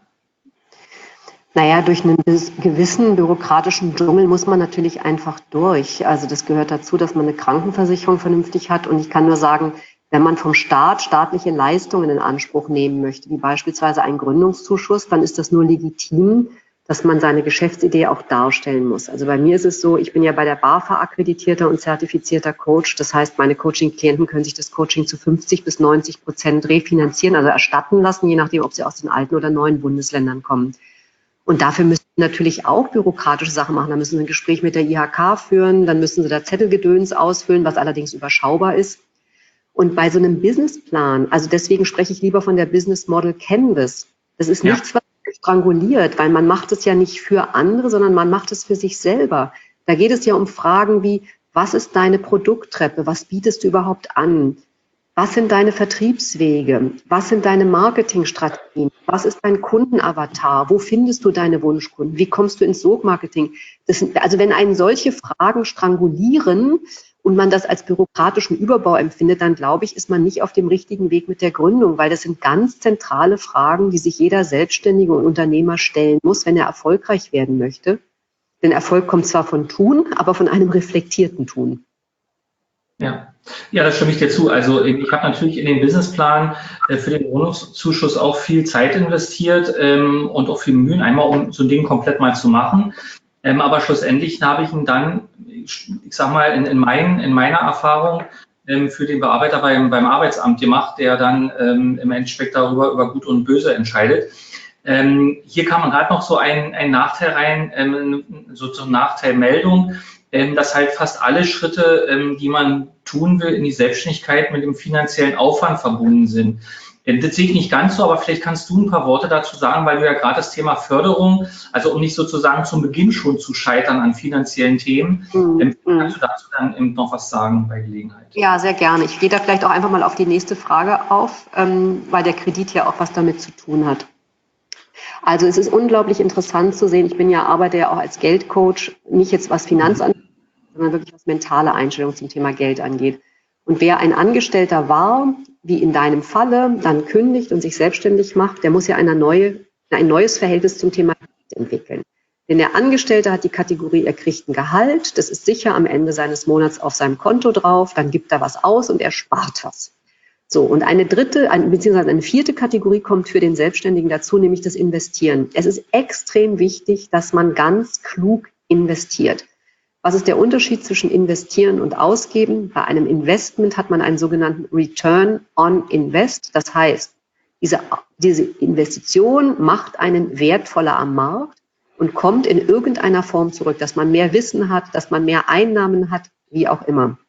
Naja, durch einen gewissen bürokratischen Dschungel muss man natürlich einfach durch. Also das gehört dazu, dass man eine Krankenversicherung vernünftig hat. Und ich kann nur sagen, wenn man vom Staat staatliche Leistungen in Anspruch nehmen möchte, wie beispielsweise einen Gründungszuschuss, dann ist das nur legitim, dass man seine Geschäftsidee auch darstellen muss. Also bei mir ist es so, ich bin ja bei der BAFA akkreditierter und zertifizierter Coach. Das heißt, meine Coaching-Klienten können sich das Coaching zu fünfzig bis neunzig Prozent refinanzieren, also erstatten lassen, je nachdem, ob sie aus den alten oder neuen Bundesländern kommen. Und dafür müssen sie natürlich auch bürokratische Sachen machen. Da müssen sie ein Gespräch mit der I H K führen, dann müssen sie da Zettelgedöns ausfüllen, was allerdings überschaubar ist. Und bei so einem Businessplan, also deswegen spreche ich lieber von der Business Model Canvas. Das ist nichts, was stranguliert, weil man macht es ja nicht für andere, sondern man macht es für sich selber. Da geht es ja um Fragen wie, was ist deine Produkttreppe? Was bietest du überhaupt an? Was sind deine Vertriebswege? Was sind deine Marketingstrategien? Was ist dein Kundenavatar? Wo findest du deine Wunschkunden? Wie kommst du ins Sogmarketing? Das sind, also wenn einen solche Fragen strangulieren und man das als bürokratischen Überbau empfindet, dann glaube ich, ist man nicht auf dem richtigen Weg mit der Gründung, weil das sind ganz zentrale Fragen, die sich jeder Selbstständige und Unternehmer stellen muss, wenn er erfolgreich werden möchte. Denn Erfolg kommt zwar von Tun, aber von einem reflektierten Tun. Ja. Ja, das stimme ich dir zu. Also ich habe natürlich in den Businessplan äh, für den Wohnungszuschuss auch viel Zeit investiert ähm, und auch viel Mühen, einmal um so ein Ding komplett mal zu machen. Ähm, aber schlussendlich habe ich ihn dann, ich, ich sag mal, in, in, mein, in meiner Erfahrung ähm, für den Bearbeiter beim, beim Arbeitsamt gemacht, der dann ähm, im Endeffekt darüber über Gut und Böse entscheidet. Ähm, hier kam man gerade noch so ein, ein Nachteil rein, ähm, so zur Nachteilmeldung. Dass halt fast alle Schritte, die man tun will, in die Selbstständigkeit mit dem finanziellen Aufwand verbunden sind. Das sehe ich nicht ganz so, aber vielleicht kannst du ein paar Worte dazu sagen, weil du ja gerade das Thema Förderung, also um nicht sozusagen zum Beginn schon zu scheitern an finanziellen Themen, mhm. kannst du dazu dann eben noch was sagen bei Gelegenheit? Ja, sehr gerne. Ich gehe da vielleicht auch einfach mal auf die nächste Frage auf, weil der Kredit ja auch was damit zu tun hat. Also es ist unglaublich interessant zu sehen, ich bin ja, arbeite ja auch als Geldcoach, nicht jetzt was Finanz angeht, sondern wirklich was mentale Einstellung zum Thema Geld angeht. Und wer ein Angestellter war, wie in deinem Falle, dann kündigt und sich selbstständig macht, der muss ja eine neue, ein neues Verhältnis zum Thema Geld entwickeln. Denn der Angestellte hat die Kategorie, er kriegt ein Gehalt, das ist sicher am Ende seines Monats auf seinem Konto drauf, dann gibt er was aus und er spart was. So, und eine dritte, ein, beziehungsweise eine vierte Kategorie kommt für den Selbstständigen dazu, nämlich das Investieren. Es ist extrem wichtig, dass man ganz klug investiert. Was ist der Unterschied zwischen Investieren und Ausgeben? Bei einem Investment hat man einen sogenannten Return on Invest. Das heißt, diese, diese Investition macht einen wertvoller am Markt und kommt in irgendeiner Form zurück, dass man mehr Wissen hat, dass man mehr Einnahmen hat, wie auch immer.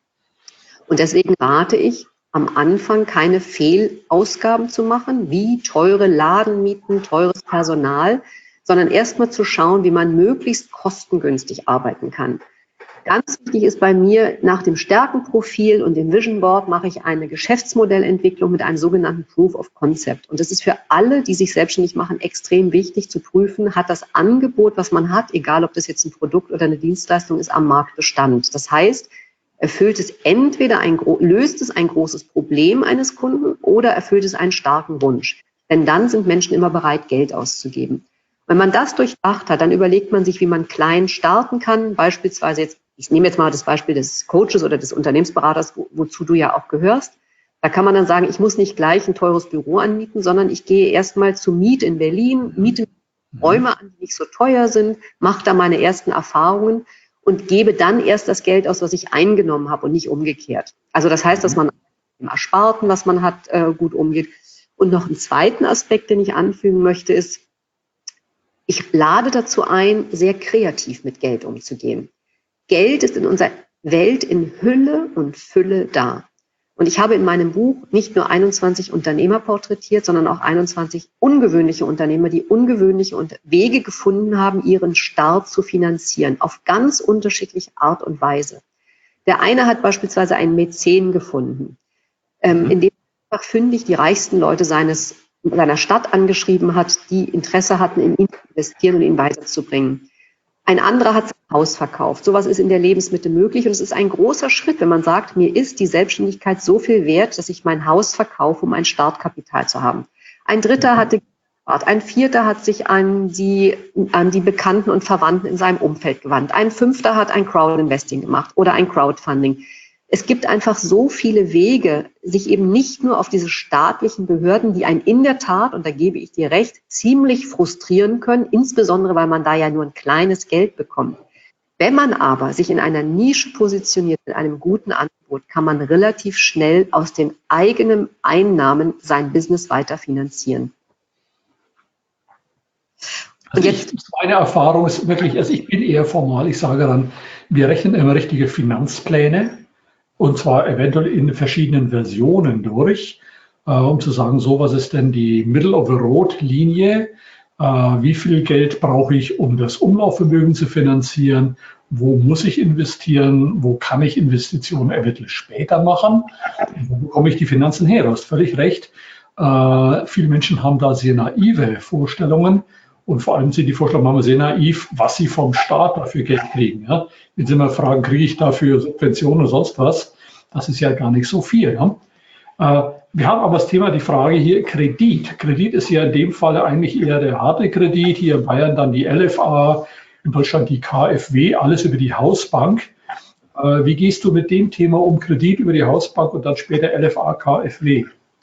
Und deswegen rate ich, am Anfang keine Fehlausgaben zu machen, wie teure Ladenmieten, teures Personal, sondern erstmal zu schauen, wie man möglichst kostengünstig arbeiten kann. Ganz wichtig ist bei mir, nach dem Stärkenprofil und dem Vision Board mache ich eine Geschäftsmodellentwicklung mit einem sogenannten Proof of Concept. Und das ist für alle, die sich selbstständig machen, extrem wichtig zu prüfen, hat das Angebot, was man hat, egal ob das jetzt ein Produkt oder eine Dienstleistung ist, am Markt Bestand. Das heißt, erfüllt es entweder ein, löst es ein großes Problem eines Kunden oder erfüllt es einen starken Wunsch. Denn dann sind Menschen immer bereit, Geld auszugeben. Wenn man das durchdacht hat, dann überlegt man sich, wie man klein starten kann. Beispielsweise jetzt, ich nehme jetzt mal das Beispiel des Coaches oder des Unternehmensberaters, wo, wozu du ja auch gehörst. Da kann man dann sagen, ich muss nicht gleich ein teures Büro anmieten, sondern ich gehe erstmal zu Miet in Berlin, miete Räume an, die nicht so teuer sind, mache da meine ersten Erfahrungen und gebe dann erst das Geld aus, was ich eingenommen habe und nicht umgekehrt. Also das heißt, dass man mit dem Ersparten, was man hat, gut umgeht. Und noch einen zweiten Aspekt, den ich anfügen möchte, ist, ich lade dazu ein, sehr kreativ mit Geld umzugehen. Geld ist in unserer Welt in Hülle und Fülle da. Und ich habe in meinem Buch nicht nur einundzwanzig Unternehmer porträtiert, sondern auch einundzwanzig ungewöhnliche Unternehmer, die ungewöhnliche Wege gefunden haben, ihren Start zu finanzieren, auf ganz unterschiedliche Art und Weise. Der eine hat beispielsweise einen Mäzen gefunden, ähm, in dem einfach fündig die reichsten Leute seines seiner Stadt angeschrieben hat, die Interesse hatten, in ihn zu investieren und ihn weiterzubringen. Ein anderer hat sein Haus verkauft. Sowas ist in der Lebensmitte möglich und es ist ein großer Schritt, wenn man sagt, mir ist die Selbstständigkeit so viel wert, dass ich mein Haus verkaufe, um ein Startkapital zu haben. Ein Dritter hatte ein Vierter hat sich an die, an die Bekannten und Verwandten in seinem Umfeld gewandt. Ein Fünfter hat ein Crowdinvesting gemacht oder ein Crowdfunding. Es gibt einfach so viele Wege, sich eben nicht nur auf diese staatlichen Behörden, die einen in der Tat, und da gebe ich dir recht, ziemlich frustrieren können, insbesondere weil man da ja nur ein kleines Geld bekommt. Wenn man aber sich in einer Nische positioniert mit einem guten Angebot, kann man relativ schnell aus den eigenen Einnahmen sein Business weiter finanzieren. Also ich, meine Erfahrung ist wirklich, also ich bin eher formal, ich sage dann, wir rechnen immer richtige Finanzpläne und zwar eventuell in verschiedenen Versionen durch, äh, um zu sagen, so, was ist denn die Middle-of-the-Road-Linie, äh, wie viel Geld brauche ich, um das Umlaufvermögen zu finanzieren, wo muss ich investieren, wo kann ich Investitionen eventuell später machen, wo bekomme ich die Finanzen her, du hast völlig recht. Äh, viele Menschen haben da sehr naive Vorstellungen. Und vor allem sind die Vorstellungen sehr naiv, was sie vom Staat dafür Geld kriegen. Ja? Wenn sie mal fragen, kriege ich dafür Subventionen oder sonst was, das ist ja gar nicht so viel. Ja? Äh, wir haben aber das Thema, die Frage hier, Kredit. Kredit ist ja in dem Fall eigentlich eher der harte Kredit. Hier in Bayern dann die L F A, in Deutschland die K f W, alles über die Hausbank. Äh, wie gehst du mit dem Thema um, Kredit über die Hausbank und dann später L F A, K f W?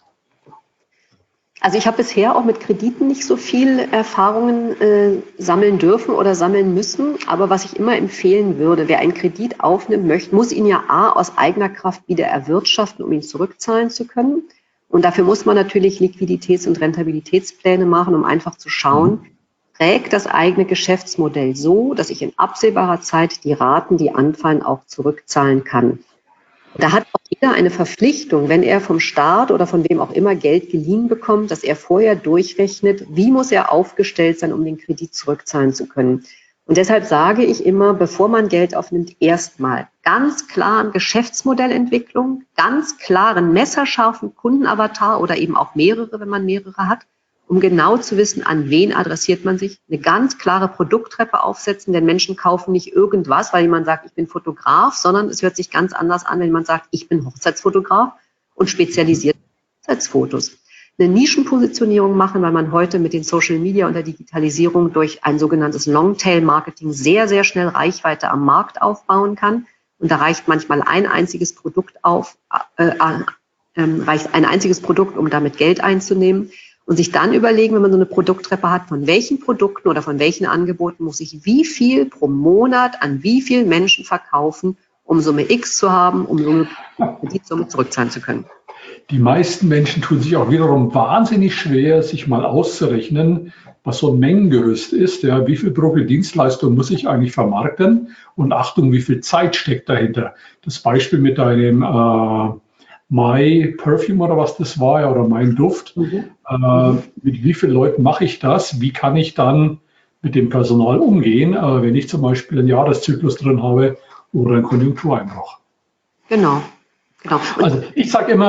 Also ich habe bisher auch mit Krediten nicht so viel Erfahrungen äh, sammeln dürfen oder sammeln müssen. Aber was ich immer empfehlen würde, wer einen Kredit aufnimmt, möchte, muss ihn ja A, aus eigener Kraft wieder erwirtschaften, um ihn zurückzahlen zu können. Und dafür muss man natürlich Liquiditäts- und Rentabilitätspläne machen, um einfach zu schauen, trägt das eigene Geschäftsmodell so, dass ich in absehbarer Zeit die Raten, die anfallen, auch zurückzahlen kann. Da hat auch jeder eine Verpflichtung, wenn er vom Staat oder von wem auch immer Geld geliehen bekommt, dass er vorher durchrechnet, wie muss er aufgestellt sein, um den Kredit zurückzahlen zu können. Und deshalb sage ich immer, bevor man Geld aufnimmt, erstmal ganz klaren Geschäftsmodellentwicklung, ganz klaren messerscharfen Kundenavatar oder eben auch mehrere, wenn man mehrere hat, um genau zu wissen, an wen adressiert man sich, eine ganz klare Produkttreppe aufsetzen, denn Menschen kaufen nicht irgendwas, weil jemand sagt, ich bin Fotograf, sondern es hört sich ganz anders an, wenn man sagt, ich bin Hochzeitsfotograf und spezialisiert Hochzeitsfotos. Eine Nischenpositionierung machen, weil man heute mit den Social Media und der Digitalisierung durch ein sogenanntes Longtail-Marketing sehr, sehr schnell Reichweite am Markt aufbauen kann. Und da reicht manchmal ein einziges Produkt auf, äh, äh, reicht ein einziges Produkt, um damit Geld einzunehmen. Und sich dann überlegen, wenn man so eine Produkttreppe hat, von welchen Produkten oder von welchen Angeboten muss ich wie viel pro Monat an wie vielen Menschen verkaufen, um Summe X zu haben, um Summe, die Summe zurückzahlen zu können. Die meisten Menschen tun sich auch wiederum wahnsinnig schwer, sich mal auszurechnen, was so ein Mengengerüst ist. Ja, wie viel Produkte-Dienstleistung muss ich eigentlich vermarkten? Und Achtung, wie viel Zeit steckt dahinter? Das Beispiel mit deinem äh, My Perfume oder was das war, ja, oder mein Duft. Mhm. Äh, mit wie vielen Leuten mache ich das? Wie kann ich dann mit dem Personal umgehen, äh, wenn ich zum Beispiel einen Jahreszyklus drin habe oder einen Konjunktureinbruch? Genau. Genau. Also ich sage immer,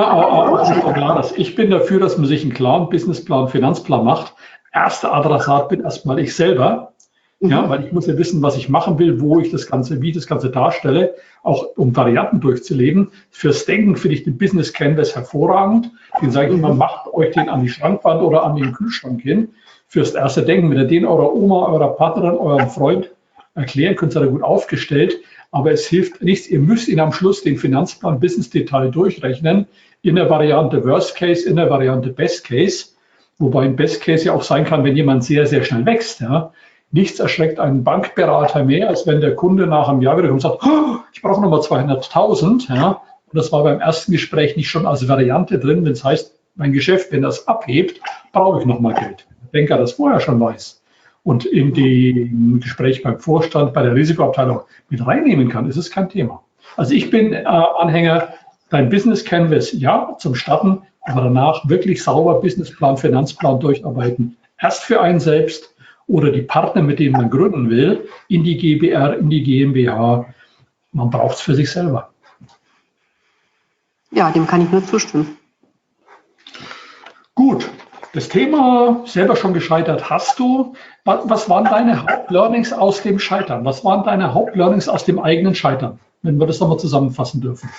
äh, ich bin dafür, dass man sich einen klaren Businessplan, Finanzplan macht. Erster Adressat bin erstmal ich selber. Ja, weil ich muss ja wissen, was ich machen will, wo ich das Ganze, wie ich das Ganze darstelle, auch um Varianten durchzuleben. Fürs Denken finde ich den Business Canvas hervorragend. Den sage ich immer, macht euch den an die Schrankwand oder an den Kühlschrank hin. Fürs erste Denken, wenn ihr den eurer Oma, eurer Partnerin, eurem Freund erklären könnt, seid ihr gut aufgestellt. Aber es hilft nichts. Ihr müsst ihn am Schluss den Finanzplan Business Detail durchrechnen. In der Variante Worst Case, in der Variante Best Case. Wobei ein Best Case ja auch sein kann, wenn jemand sehr, sehr schnell wächst. Ja. Nichts erschreckt einen Bankberater mehr, als wenn der Kunde nach einem Jahr wieder kommt und sagt, oh, ich brauche nochmal zweihunderttausend. Ja. Und das war beim ersten Gespräch nicht schon als Variante drin. Wenn es heißt, mein Geschäft, wenn das abhebt, brauche ich nochmal Geld. Der Banker das vorher schon weiß und in dem Gespräch beim Vorstand, bei der Risikoabteilung mit reinnehmen kann, ist es kein Thema. Also ich bin äh, Anhänger, dein Business Canvas, ja, zum Starten, aber danach wirklich sauber Businessplan, Finanzplan durcharbeiten. Erst für einen selbst oder die Partner, mit denen man gründen will, in die G b R, in die G m b H. Man braucht es für sich selber. Ja, dem kann ich nur zustimmen. Gut. Das Thema selber schon gescheitert hast du. Was waren deine Hauptlearnings aus dem Scheitern? Was waren deine Hauptlearnings aus dem eigenen Scheitern? Wenn wir das nochmal zusammenfassen dürfen.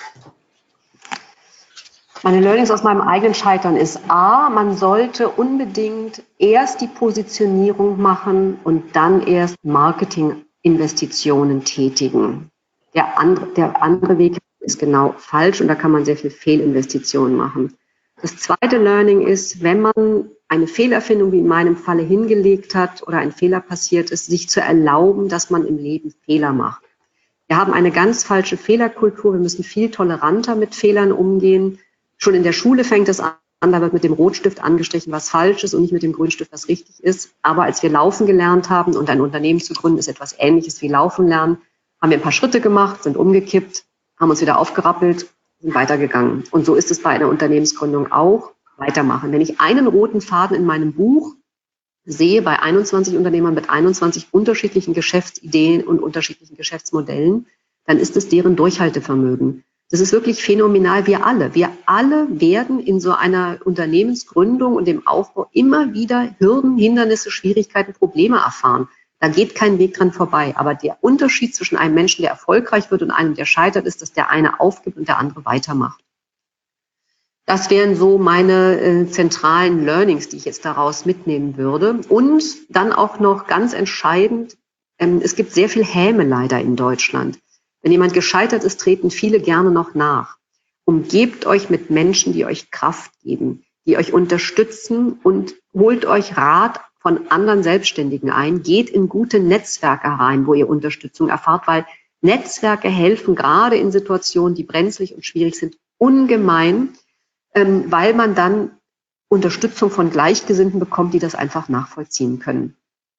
Meine Learnings aus meinem eigenen Scheitern ist A, man sollte unbedingt erst die Positionierung machen und dann erst Marketinginvestitionen tätigen. Der andere, der andere Weg ist genau falsch und da kann man sehr viel Fehlinvestitionen machen. Das zweite Learning ist, wenn man eine Fehlerfindung wie in meinem Falle hingelegt hat oder ein Fehler passiert ist, sich zu erlauben, dass man im Leben Fehler macht. Wir haben eine ganz falsche Fehlerkultur, wir müssen viel toleranter mit Fehlern umgehen. Schon in der Schule fängt es an, da wird mit dem Rotstift angestrichen, was falsch ist und nicht mit dem Grünstift, was richtig ist. Aber als wir Laufen gelernt haben und ein Unternehmen zu gründen, ist etwas Ähnliches wie Laufen lernen, haben wir ein paar Schritte gemacht, sind umgekippt, haben uns wieder aufgerappelt, sind weitergegangen. Und so ist es bei einer Unternehmensgründung auch. Weitermachen. Wenn ich einen roten Faden in meinem Buch sehe, bei einundzwanzig Unternehmern mit einundzwanzig unterschiedlichen Geschäftsideen und unterschiedlichen Geschäftsmodellen, dann ist es deren Durchhaltevermögen. Das ist wirklich phänomenal. Wir alle, wir alle werden in so einer Unternehmensgründung und dem Aufbau immer wieder Hürden, Hindernisse, Schwierigkeiten, Probleme erfahren. Da geht kein Weg dran vorbei. Aber der Unterschied zwischen einem Menschen, der erfolgreich wird und einem, der scheitert, ist, dass der eine aufgibt und der andere weitermacht. Das wären so meine äh, zentralen Learnings, die ich jetzt daraus mitnehmen würde. Und dann auch noch ganz entscheidend, ähm, es gibt sehr viel Häme leider in Deutschland. Wenn jemand gescheitert ist, treten viele gerne noch nach. Umgebt euch mit Menschen, die euch Kraft geben, die euch unterstützen und holt euch Rat von anderen Selbstständigen ein. Geht in gute Netzwerke rein, wo ihr Unterstützung erfahrt, weil Netzwerke helfen gerade in Situationen, die brenzlig und schwierig sind, ungemein, ähm, weil man dann Unterstützung von Gleichgesinnten bekommt, die das einfach nachvollziehen können.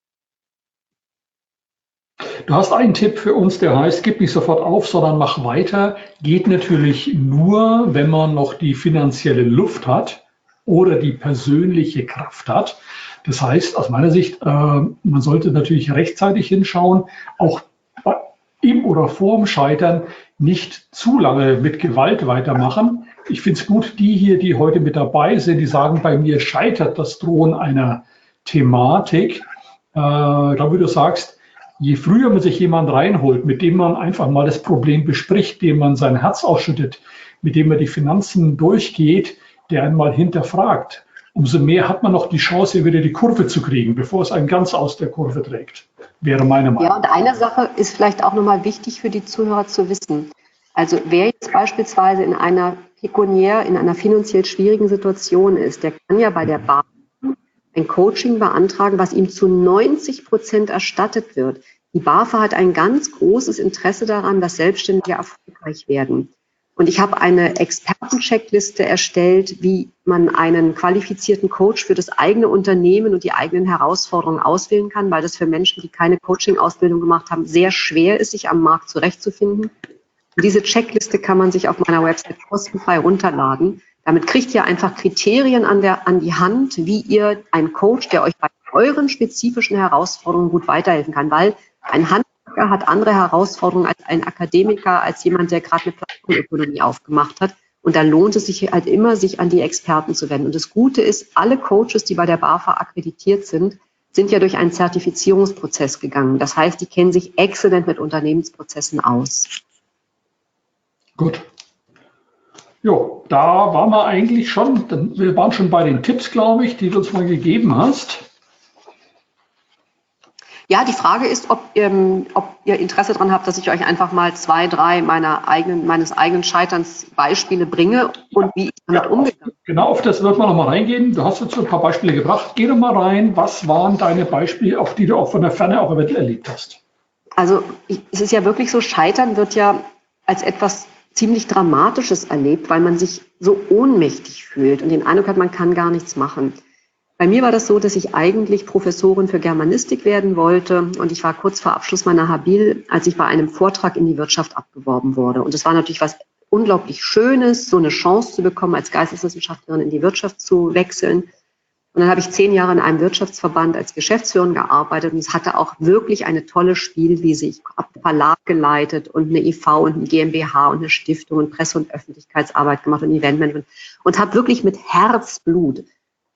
Du hast einen Tipp für uns, der heißt, gib nicht sofort auf, sondern mach weiter. Geht natürlich nur, wenn man noch die finanzielle Luft hat oder die persönliche Kraft hat. Das heißt, aus meiner Sicht, äh, man sollte natürlich rechtzeitig hinschauen, auch im oder vor dem Scheitern nicht zu lange mit Gewalt weitermachen. Ich finde es gut, die hier, die heute mit dabei sind, die sagen, bei mir scheitert das Drohen einer Thematik. Äh, da, wie du sagst, je früher man sich jemand reinholt, mit dem man einfach mal das Problem bespricht, dem man sein Herz ausschüttet, mit dem man die Finanzen durchgeht, der einmal hinterfragt, umso mehr hat man noch die Chance, wieder die Kurve zu kriegen, bevor es einen ganz aus der Kurve trägt. Wäre meine Meinung. Ja, und eine Sache ist vielleicht auch nochmal wichtig für die Zuhörer zu wissen. Also wer jetzt beispielsweise in einer pekuniär, in einer finanziell schwierigen Situation ist, der kann ja bei der BaFin ein Coaching beantragen, was ihm zu neunzig Prozent erstattet wird. Die BaFin hat ein ganz großes Interesse daran, dass Selbstständige erfolgreich werden. Und ich habe eine Expertencheckliste erstellt, wie man einen qualifizierten Coach für das eigene Unternehmen und die eigenen Herausforderungen auswählen kann, weil das für Menschen, die keine Coaching-Ausbildung gemacht haben, sehr schwer ist, sich am Markt zurechtzufinden. Und diese Checkliste kann man sich auf meiner Website kostenfrei runterladen. Damit kriegt ihr einfach Kriterien an, der, an die Hand, wie ihr einen Coach, der euch bei euren spezifischen Herausforderungen gut weiterhelfen kann, weil ein Handwerker hat andere Herausforderungen als ein Akademiker, als jemand, der gerade eine Plattformökonomie aufgemacht hat. Und da lohnt es sich halt immer, sich an die Experten zu wenden. Und das Gute ist, alle Coaches, die bei der BaFin akkreditiert sind, sind ja durch einen Zertifizierungsprozess gegangen. Das heißt, die kennen sich exzellent mit Unternehmensprozessen aus. Gut. Jo, da waren wir eigentlich schon, wir waren schon bei den Tipps, glaube ich, die du uns mal gegeben hast. Ja, die Frage ist, ob, ähm, ob ihr Interesse daran habt, dass ich euch einfach mal zwei, drei meiner eigenen, meines eigenen Scheiterns Beispiele bringe und wie ich damit ja, umgegangen bin. Genau, auf das wird man nochmal reingehen. Du hast jetzt so ein paar Beispiele gebracht. Geh doch mal rein. Was waren deine Beispiele, auf die du auch von der Ferne auch eventuell erlebt hast? Also ich, es ist ja wirklich so, Scheitern wird ja als etwas ziemlich Dramatisches erlebt, weil man sich so ohnmächtig fühlt und den Eindruck hat, man kann gar nichts machen. Bei mir war das so, dass ich eigentlich Professorin für Germanistik werden wollte und ich war kurz vor Abschluss meiner Habil, als ich bei einem Vortrag in die Wirtschaft abgeworben wurde. Und es war natürlich was unglaublich Schönes, so eine Chance zu bekommen, als Geisteswissenschaftlerin in die Wirtschaft zu wechseln. Und dann habe ich zehn Jahre in einem Wirtschaftsverband als Geschäftsführerin gearbeitet und es hatte auch wirklich eine tolle Spielwiese. Ich habe einen Verlag geleitet und eine I V und eine GmbH und eine Stiftung und Presse- und Öffentlichkeitsarbeit gemacht und Eventmanagement und habe wirklich mit Herzblut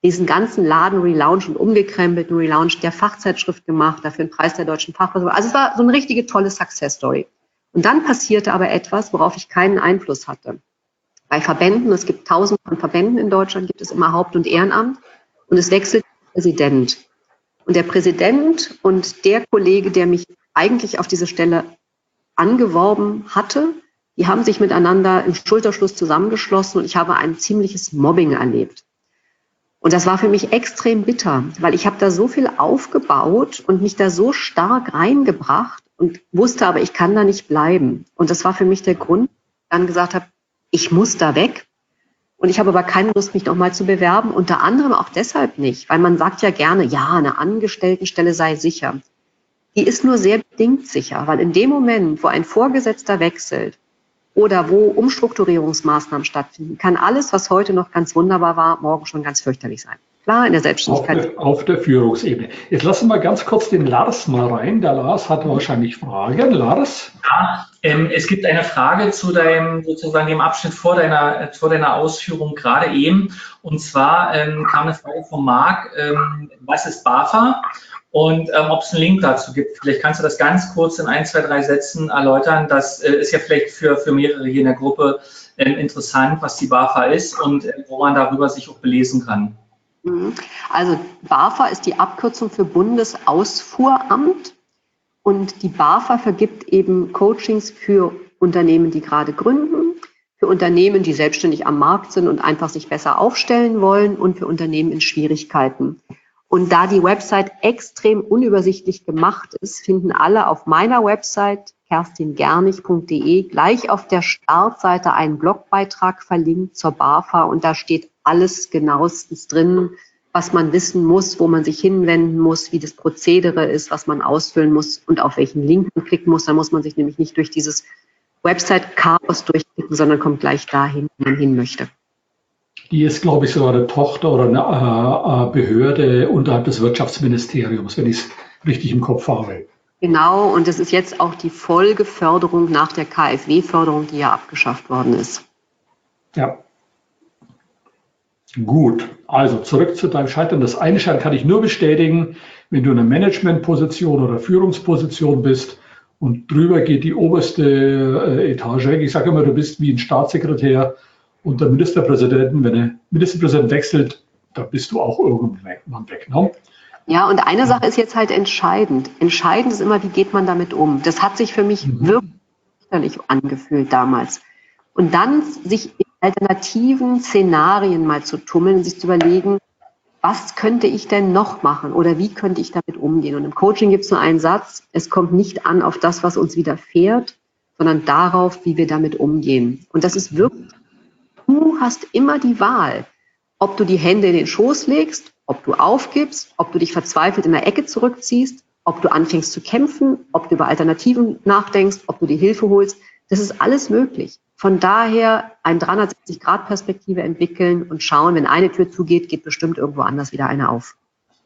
diesen ganzen Laden relaunched und umgekrempelt, einen Relaunch der Fachzeitschrift gemacht, dafür einen Preis der deutschen Fachpresse. Also es war so eine richtige tolle Success-Story. Und dann passierte aber etwas, worauf ich keinen Einfluss hatte. Bei Verbänden, es gibt tausende von Verbänden in Deutschland, gibt es immer Haupt- und Ehrenamt und es wechselt der Präsident. Und der Präsident und der Kollege, der mich eigentlich auf diese Stelle angeworben hatte, die haben sich miteinander im Schulterschluss zusammengeschlossen und ich habe ein ziemliches Mobbing erlebt. Und das war für mich extrem bitter, weil ich habe da so viel aufgebaut und mich da so stark reingebracht und wusste aber, ich kann da nicht bleiben. Und das war für mich der Grund, dass ich dann gesagt habe, ich muss da weg. Und ich habe aber keine Lust, mich nochmal zu bewerben, unter anderem auch deshalb nicht, weil man sagt ja gerne, ja, eine Angestelltenstelle sei sicher. Die ist nur sehr bedingt sicher, weil in dem Moment, wo ein Vorgesetzter wechselt oder wo Umstrukturierungsmaßnahmen stattfinden, kann alles, was heute noch ganz wunderbar war, morgen schon ganz fürchterlich sein. Klar, in der Selbstständigkeit. Auf der, auf der Führungsebene. Jetzt lassen wir ganz kurz den Lars mal rein. Der Lars hat wahrscheinlich Fragen. Lars? Ja, ähm, es gibt eine Frage zu deinem, sozusagen dem Abschnitt vor deiner, vor deiner Ausführung gerade eben. Und zwar ähm, kam eine Frage von Marc, ähm, was ist BAFA? Und ähm, ob es einen Link dazu gibt. Vielleicht kannst du das ganz kurz in ein, zwei, drei Sätzen erläutern. Das äh, ist ja vielleicht für, für mehrere hier in der Gruppe äh, interessant, was die BAFA ist und äh, wo man darüber sich auch belesen kann. Also BAFA ist die Abkürzung für Bundesausfuhramt und die BAFA vergibt eben Coachings für Unternehmen, die gerade gründen, für Unternehmen, die selbstständig am Markt sind und einfach sich besser aufstellen wollen und für Unternehmen in Schwierigkeiten. Und da die Website extrem unübersichtlich gemacht ist, finden alle auf meiner Website kerstin gernig punkt de gleich auf der Startseite einen Blogbeitrag verlinkt zur BAFA und da steht alles genauestens drin, was man wissen muss, wo man sich hinwenden muss, wie das Prozedere ist, was man ausfüllen muss und auf welchen Link man klicken muss. Da muss man sich nämlich nicht durch dieses Website-Chaos durchklicken, sondern kommt gleich dahin, wo man hin möchte. Die ist, glaube ich, sogar eine Tochter oder eine äh, Behörde unterhalb des Wirtschaftsministeriums, wenn ich es richtig im Kopf habe. Genau, und das ist jetzt auch die Folgeförderung nach der K f W-Förderung, die ja abgeschafft worden ist. Ja. Gut, also zurück zu deinem Scheitern. Das eine Scheitern kann ich nur bestätigen, wenn du in einer Managementposition oder Führungsposition bist und drüber geht die oberste äh, Etage weg. Ich sage immer, du bist wie ein Staatssekretär und der Ministerpräsident. Wenn der Ministerpräsident wechselt, da bist du auch irgendwann weg. Ne? Ja, und eine Sache ist jetzt halt entscheidend. Entscheidend ist immer, wie geht man damit um? Das hat sich für mich mhm. wirklich fürchterlich angefühlt damals. Und dann sich in alternativen Szenarien mal zu tummeln und sich zu überlegen, was könnte ich denn noch machen oder wie könnte ich damit umgehen? Und im Coaching gibt es nur einen Satz, es kommt nicht an auf das, was uns widerfährt, sondern darauf, wie wir damit umgehen. Und das ist wirklich, du hast immer die Wahl, ob du die Hände in den Schoß legst, ob du aufgibst, ob du dich verzweifelt in der Ecke zurückziehst, ob du anfängst zu kämpfen, ob du über Alternativen nachdenkst, ob du dir Hilfe holst. Das ist alles möglich. Von daher eine dreihundertsechzig Grad Perspektive entwickeln und schauen, wenn eine Tür zugeht, geht bestimmt irgendwo anders wieder eine auf.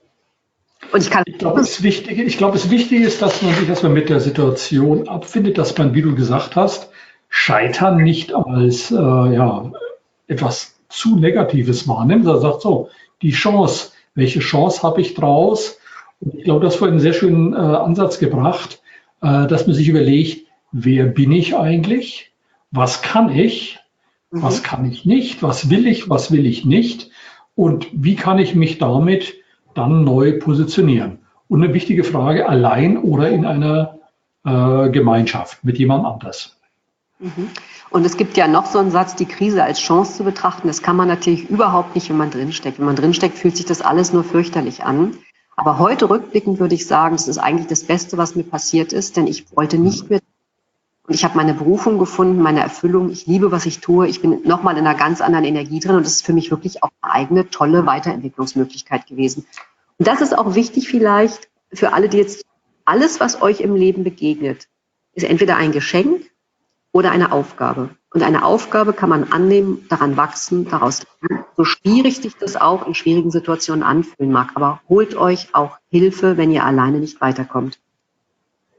Und ich kann. Ich glaube, es wichtig, ich glaube, es wichtig ist, dass man sich erstmal mit der Situation abfindet, dass man, wie du gesagt hast, Scheitern nicht als äh, ja, etwas zu Negatives wahrnimmt, sondern sagt so, die Chance, welche Chance habe ich draus? Und ich glaube, das war einen sehr schönen äh, Ansatz gebracht, äh, dass man sich überlegt, wer bin ich eigentlich? Was kann ich? Mhm. Was kann ich nicht? Was will ich? Was will ich nicht? Und wie kann ich mich damit dann neu positionieren? Und eine wichtige Frage, allein oder in einer äh, Gemeinschaft mit jemand anders. Mhm. Und es gibt ja noch so einen Satz, die Krise als Chance zu betrachten. Das kann man natürlich überhaupt nicht, wenn man drinsteckt. Wenn man drinsteckt, fühlt sich das alles nur fürchterlich an. Aber heute rückblickend würde ich sagen, das ist eigentlich das Beste, was mir passiert ist, denn ich wollte nicht mehr. Und ich habe meine Berufung gefunden, meine Erfüllung. Ich liebe, was ich tue. Ich bin nochmal in einer ganz anderen Energie drin und das ist für mich wirklich auch eine eigene, tolle Weiterentwicklungsmöglichkeit gewesen. Und das ist auch wichtig vielleicht für alle, die jetzt, alles, was euch im Leben begegnet, ist entweder ein Geschenk oder eine Aufgabe. Und eine Aufgabe kann man annehmen, daran wachsen, daraus lernen. So schwierig sich das auch in schwierigen Situationen anfühlen mag. Aber holt euch auch Hilfe, wenn ihr alleine nicht weiterkommt.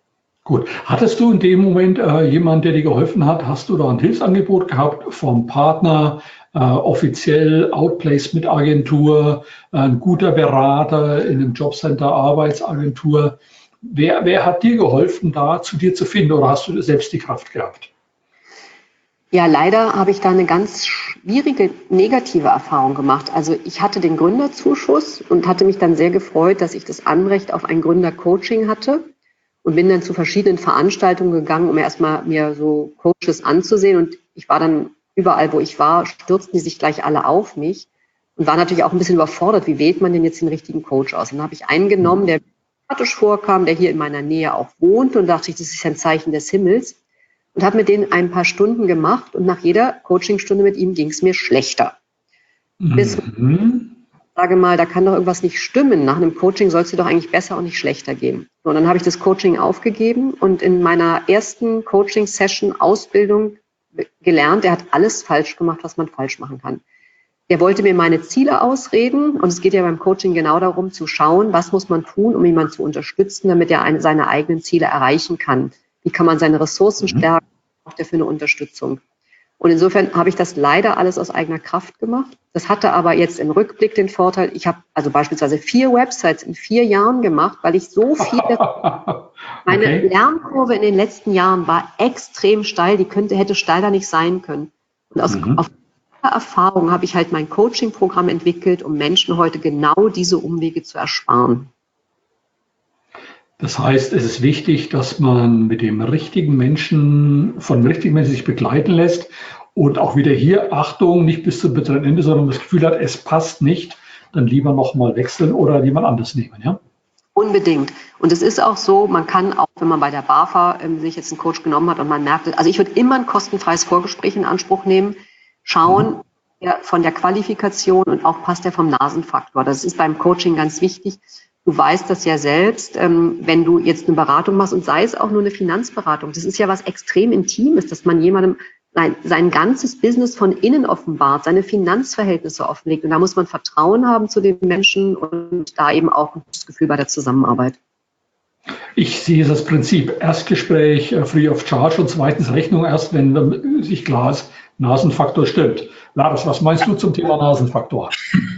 Gut. Hattest du in dem Moment äh, jemanden, der dir geholfen hat? Hast du da ein Hilfsangebot gehabt vom Partner, äh, offiziell Outplace mit Agentur, äh, ein guter Berater in einem Jobcenter, Arbeitsagentur? Wer, wer hat dir geholfen, da zu dir zu finden, oder hast du selbst die Kraft gehabt? Ja, leider habe ich da eine ganz schwierige negative Erfahrung gemacht. Also ich hatte den Gründerzuschuss und hatte mich dann sehr gefreut, dass ich das Anrecht auf ein Gründercoaching hatte und bin dann zu verschiedenen Veranstaltungen gegangen, um erstmal mir so Coaches anzusehen. Und ich war dann überall, wo ich war, stürzten die sich gleich alle auf mich und war natürlich auch ein bisschen überfordert. Wie wählt man denn jetzt den richtigen Coach aus? Und dann habe ich einen genommen, der sympathisch vorkam, der hier in meiner Nähe auch wohnt, und dachte ich, das ist ein Zeichen des Himmels. Und habe mit denen ein paar Stunden gemacht, und nach jeder Coachingstunde mit ihm ging es mir schlechter. Mhm. Bis ich sage mal, da kann doch irgendwas nicht stimmen. Nach einem Coaching soll es dir doch eigentlich besser und nicht schlechter gehen. So, und dann habe ich das Coaching aufgegeben und in meiner ersten Coaching-Session Ausbildung gelernt, der hat alles falsch gemacht, was man falsch machen kann. Der wollte mir meine Ziele ausreden, und es geht ja beim Coaching genau darum zu schauen, was muss man tun, um jemanden zu unterstützen, damit er eine, seine eigenen Ziele erreichen kann. Wie kann man seine Ressourcen stärken? Braucht er für eine Unterstützung? Und insofern habe ich das leider alles aus eigener Kraft gemacht. Das hatte aber jetzt im Rückblick den Vorteil, ich habe also beispielsweise vier Websites in vier Jahren gemacht, weil ich so viele, meine Okay. Lernkurve in den letzten Jahren war extrem steil, die könnte, hätte steiler nicht sein können. Und aus, Mhm. auf dieser Erfahrung habe ich halt mein Coaching-Programm entwickelt, um Menschen heute genau diese Umwege zu ersparen. Das heißt, es ist wichtig, dass man mit dem richtigen Menschen, von dem richtigen Menschen sich begleiten lässt und auch wieder hier, Achtung, nicht bis zum bitteren Ende, sondern das Gefühl hat, es passt nicht, dann lieber nochmal wechseln oder jemand anderes nehmen, ja? Unbedingt. Und es ist auch so, man kann auch, wenn man bei der BAFA ähm, sich jetzt einen Coach genommen hat und man merkt, also ich würde immer ein kostenfreies Vorgespräch in Anspruch nehmen, schauen, Mhm. ja, von der Qualifikation und auch passt der vom Nasenfaktor. Das ist beim Coaching ganz wichtig. Du weißt das ja selbst, ähm, wenn du jetzt eine Beratung machst, und sei es auch nur eine Finanzberatung, das ist ja was extrem Intimes, dass man jemandem sein, sein ganzes Business von innen offenbart, seine Finanzverhältnisse offenlegt. Und da muss man Vertrauen haben zu den Menschen und da eben auch ein gutes Gefühl bei der Zusammenarbeit. Ich sehe das Prinzip Erstgespräch äh, free of charge und zweitens Rechnung erst, wenn äh, sich klar ist, Nasenfaktor stimmt. Laris, was meinst du zum Thema Nasenfaktor?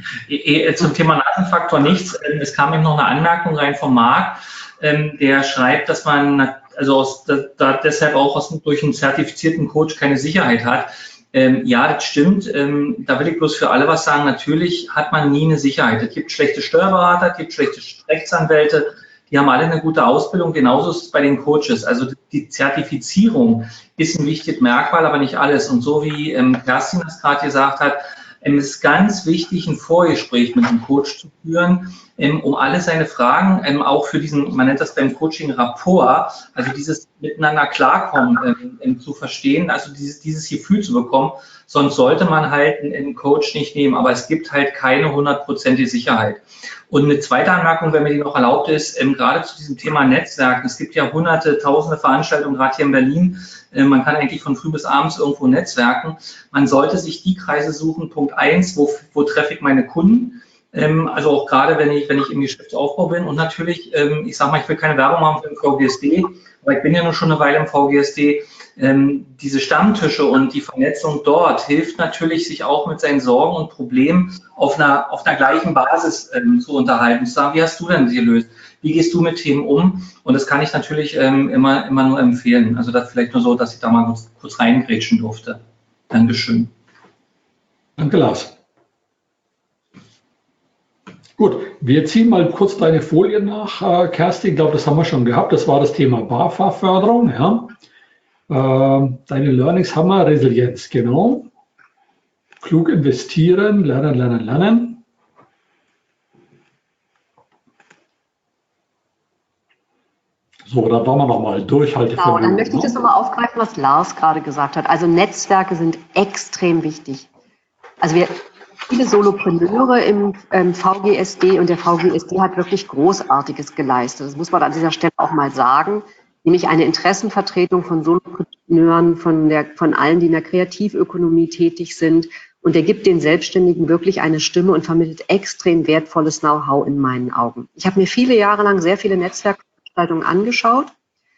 Zum Thema Nasenfaktor nichts. Es kam eben noch eine Anmerkung rein vom Marc, der schreibt, dass man also aus, da deshalb auch aus, durch einen zertifizierten Coach keine Sicherheit hat. Ja, das stimmt. Da will ich bloß für alle was sagen. Natürlich hat man nie eine Sicherheit. Es gibt schlechte Steuerberater, es gibt schlechte Rechtsanwälte, die haben alle eine gute Ausbildung. Genauso ist es bei den Coaches. Also die Zertifizierung ist ein wichtiges Merkmal, aber nicht alles. Und so wie ähm, Kerstin das gerade gesagt hat, ähm, es ist ganz wichtig, ein Vorgespräch mit dem Coach zu führen, ähm, um alle seine Fragen, ähm, auch für diesen, man nennt das beim Coaching Rapport, also dieses Miteinander klarkommen ähm, ähm, zu verstehen, also dieses, dieses Gefühl zu bekommen. Sonst sollte man halt einen, einen Coach nicht nehmen, aber es gibt halt keine hundertprozentige Sicherheit. Und eine zweite Anmerkung, wenn mir die noch erlaubt ist, ähm, gerade zu diesem Thema Netzwerken. Es gibt ja hunderte, tausende Veranstaltungen, gerade hier in Berlin. Äh, man kann eigentlich von früh bis abends irgendwo netzwerken. Man sollte sich die Kreise suchen. Punkt eins, wo, wo treffe ich meine Kunden? Ähm, also auch gerade, wenn ich, wenn ich im Geschäftsaufbau bin. Und natürlich, ähm, ich sage mal, ich will keine Werbung machen für den V G S D, aber ich bin ja nur schon eine Weile im V G S D. Ähm, diese Stammtische und die Vernetzung dort hilft natürlich, sich auch mit seinen Sorgen und Problemen auf einer, auf einer gleichen Basis ähm, zu unterhalten. Zu sagen, wie hast du denn sie gelöst? Wie gehst du mit Themen um? Und das kann ich natürlich ähm, immer, immer nur empfehlen. Also das vielleicht nur so, dass ich da mal kurz, kurz reingrätschen durfte. Dankeschön. Danke, Lars. Gut, wir ziehen mal kurz deine Folien nach, äh, Kerstin. Ich glaube, das haben wir schon gehabt. Das war das Thema BAFA-Förderung. Ja. Äh, deine Learnings haben wir, Resilienz, genau. Klug investieren, lernen, lernen, lernen. So, dann machen wir nochmal Durchhaltevermögen. Genau, dann möchte ich das nochmal aufgreifen, was Lars gerade gesagt hat. Also Netzwerke sind extrem wichtig. Also wir viele Solopreneure im ähm, V G S D, und der V G S D hat wirklich Großartiges geleistet. Das muss man an dieser Stelle auch mal sagen. Nämlich eine Interessenvertretung von Solopreneuren, von, der, von allen, die in der Kreativökonomie tätig sind. Und der gibt den Selbstständigen wirklich eine Stimme und vermittelt extrem wertvolles Know-how in meinen Augen. Ich habe mir viele Jahre lang sehr viele Netzwerkveranstaltungen angeschaut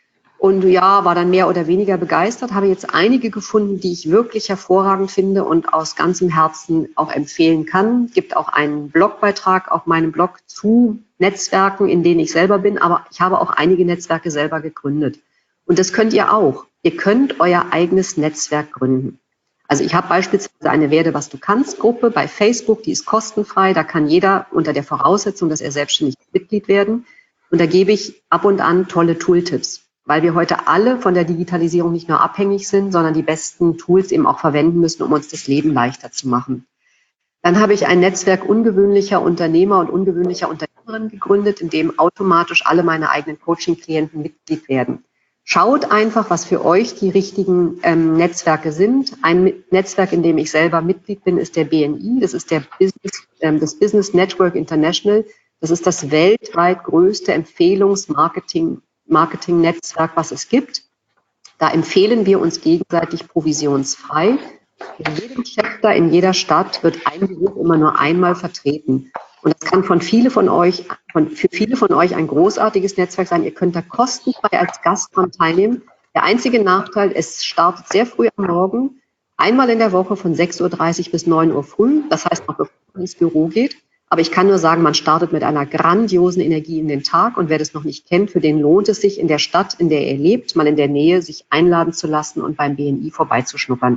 Und ja, war dann mehr oder weniger begeistert, habe jetzt einige gefunden, die ich wirklich hervorragend finde und aus ganzem Herzen auch empfehlen kann. Es gibt auch einen Blogbeitrag auf meinem Blog zu Netzwerken, in denen ich selber bin, aber ich habe auch einige Netzwerke selber gegründet. Und das könnt ihr auch. Ihr könnt euer eigenes Netzwerk gründen. Also ich habe beispielsweise eine Werde, was du kannst Gruppe bei Facebook, die ist kostenfrei. Da kann jeder unter der Voraussetzung, dass er selbstständig Mitglied werden. Und da gebe ich ab und an tolle Tooltips, weil wir heute alle von der Digitalisierung nicht nur abhängig sind, sondern die besten Tools eben auch verwenden müssen, um uns das Leben leichter zu machen. Dann habe ich ein Netzwerk ungewöhnlicher Unternehmer und ungewöhnlicher Unternehmerinnen gegründet, in dem automatisch alle meine eigenen Coaching-Klienten Mitglied werden. Schaut einfach, was für euch die richtigen ähm, Netzwerke sind. Ein Netzwerk, in dem ich selber Mitglied bin, ist der B N I. Das ist der Business, ähm, das Business Network International. Das ist das weltweit größte Empfehlungsmarketing Marketing-Netzwerk, was es gibt. Da empfehlen wir uns gegenseitig provisionsfrei. In jedem Chapter, in jeder Stadt wird ein Beruf immer nur einmal vertreten. Und das kann von viele von euch, von, für viele von euch ein großartiges Netzwerk sein. Ihr könnt da kostenfrei als Gast dran teilnehmen. Der einzige Nachteil, es startet sehr früh am Morgen, einmal in der Woche von sechs Uhr dreißig bis neun Uhr früh. Das heißt, noch bevor man ins Büro geht. Aber ich kann nur sagen, man startet mit einer grandiosen Energie in den Tag. Und wer das noch nicht kennt, für den lohnt es sich, in der Stadt, in der er lebt, mal in der Nähe, sich einladen zu lassen und beim B N I vorbeizuschnuppern.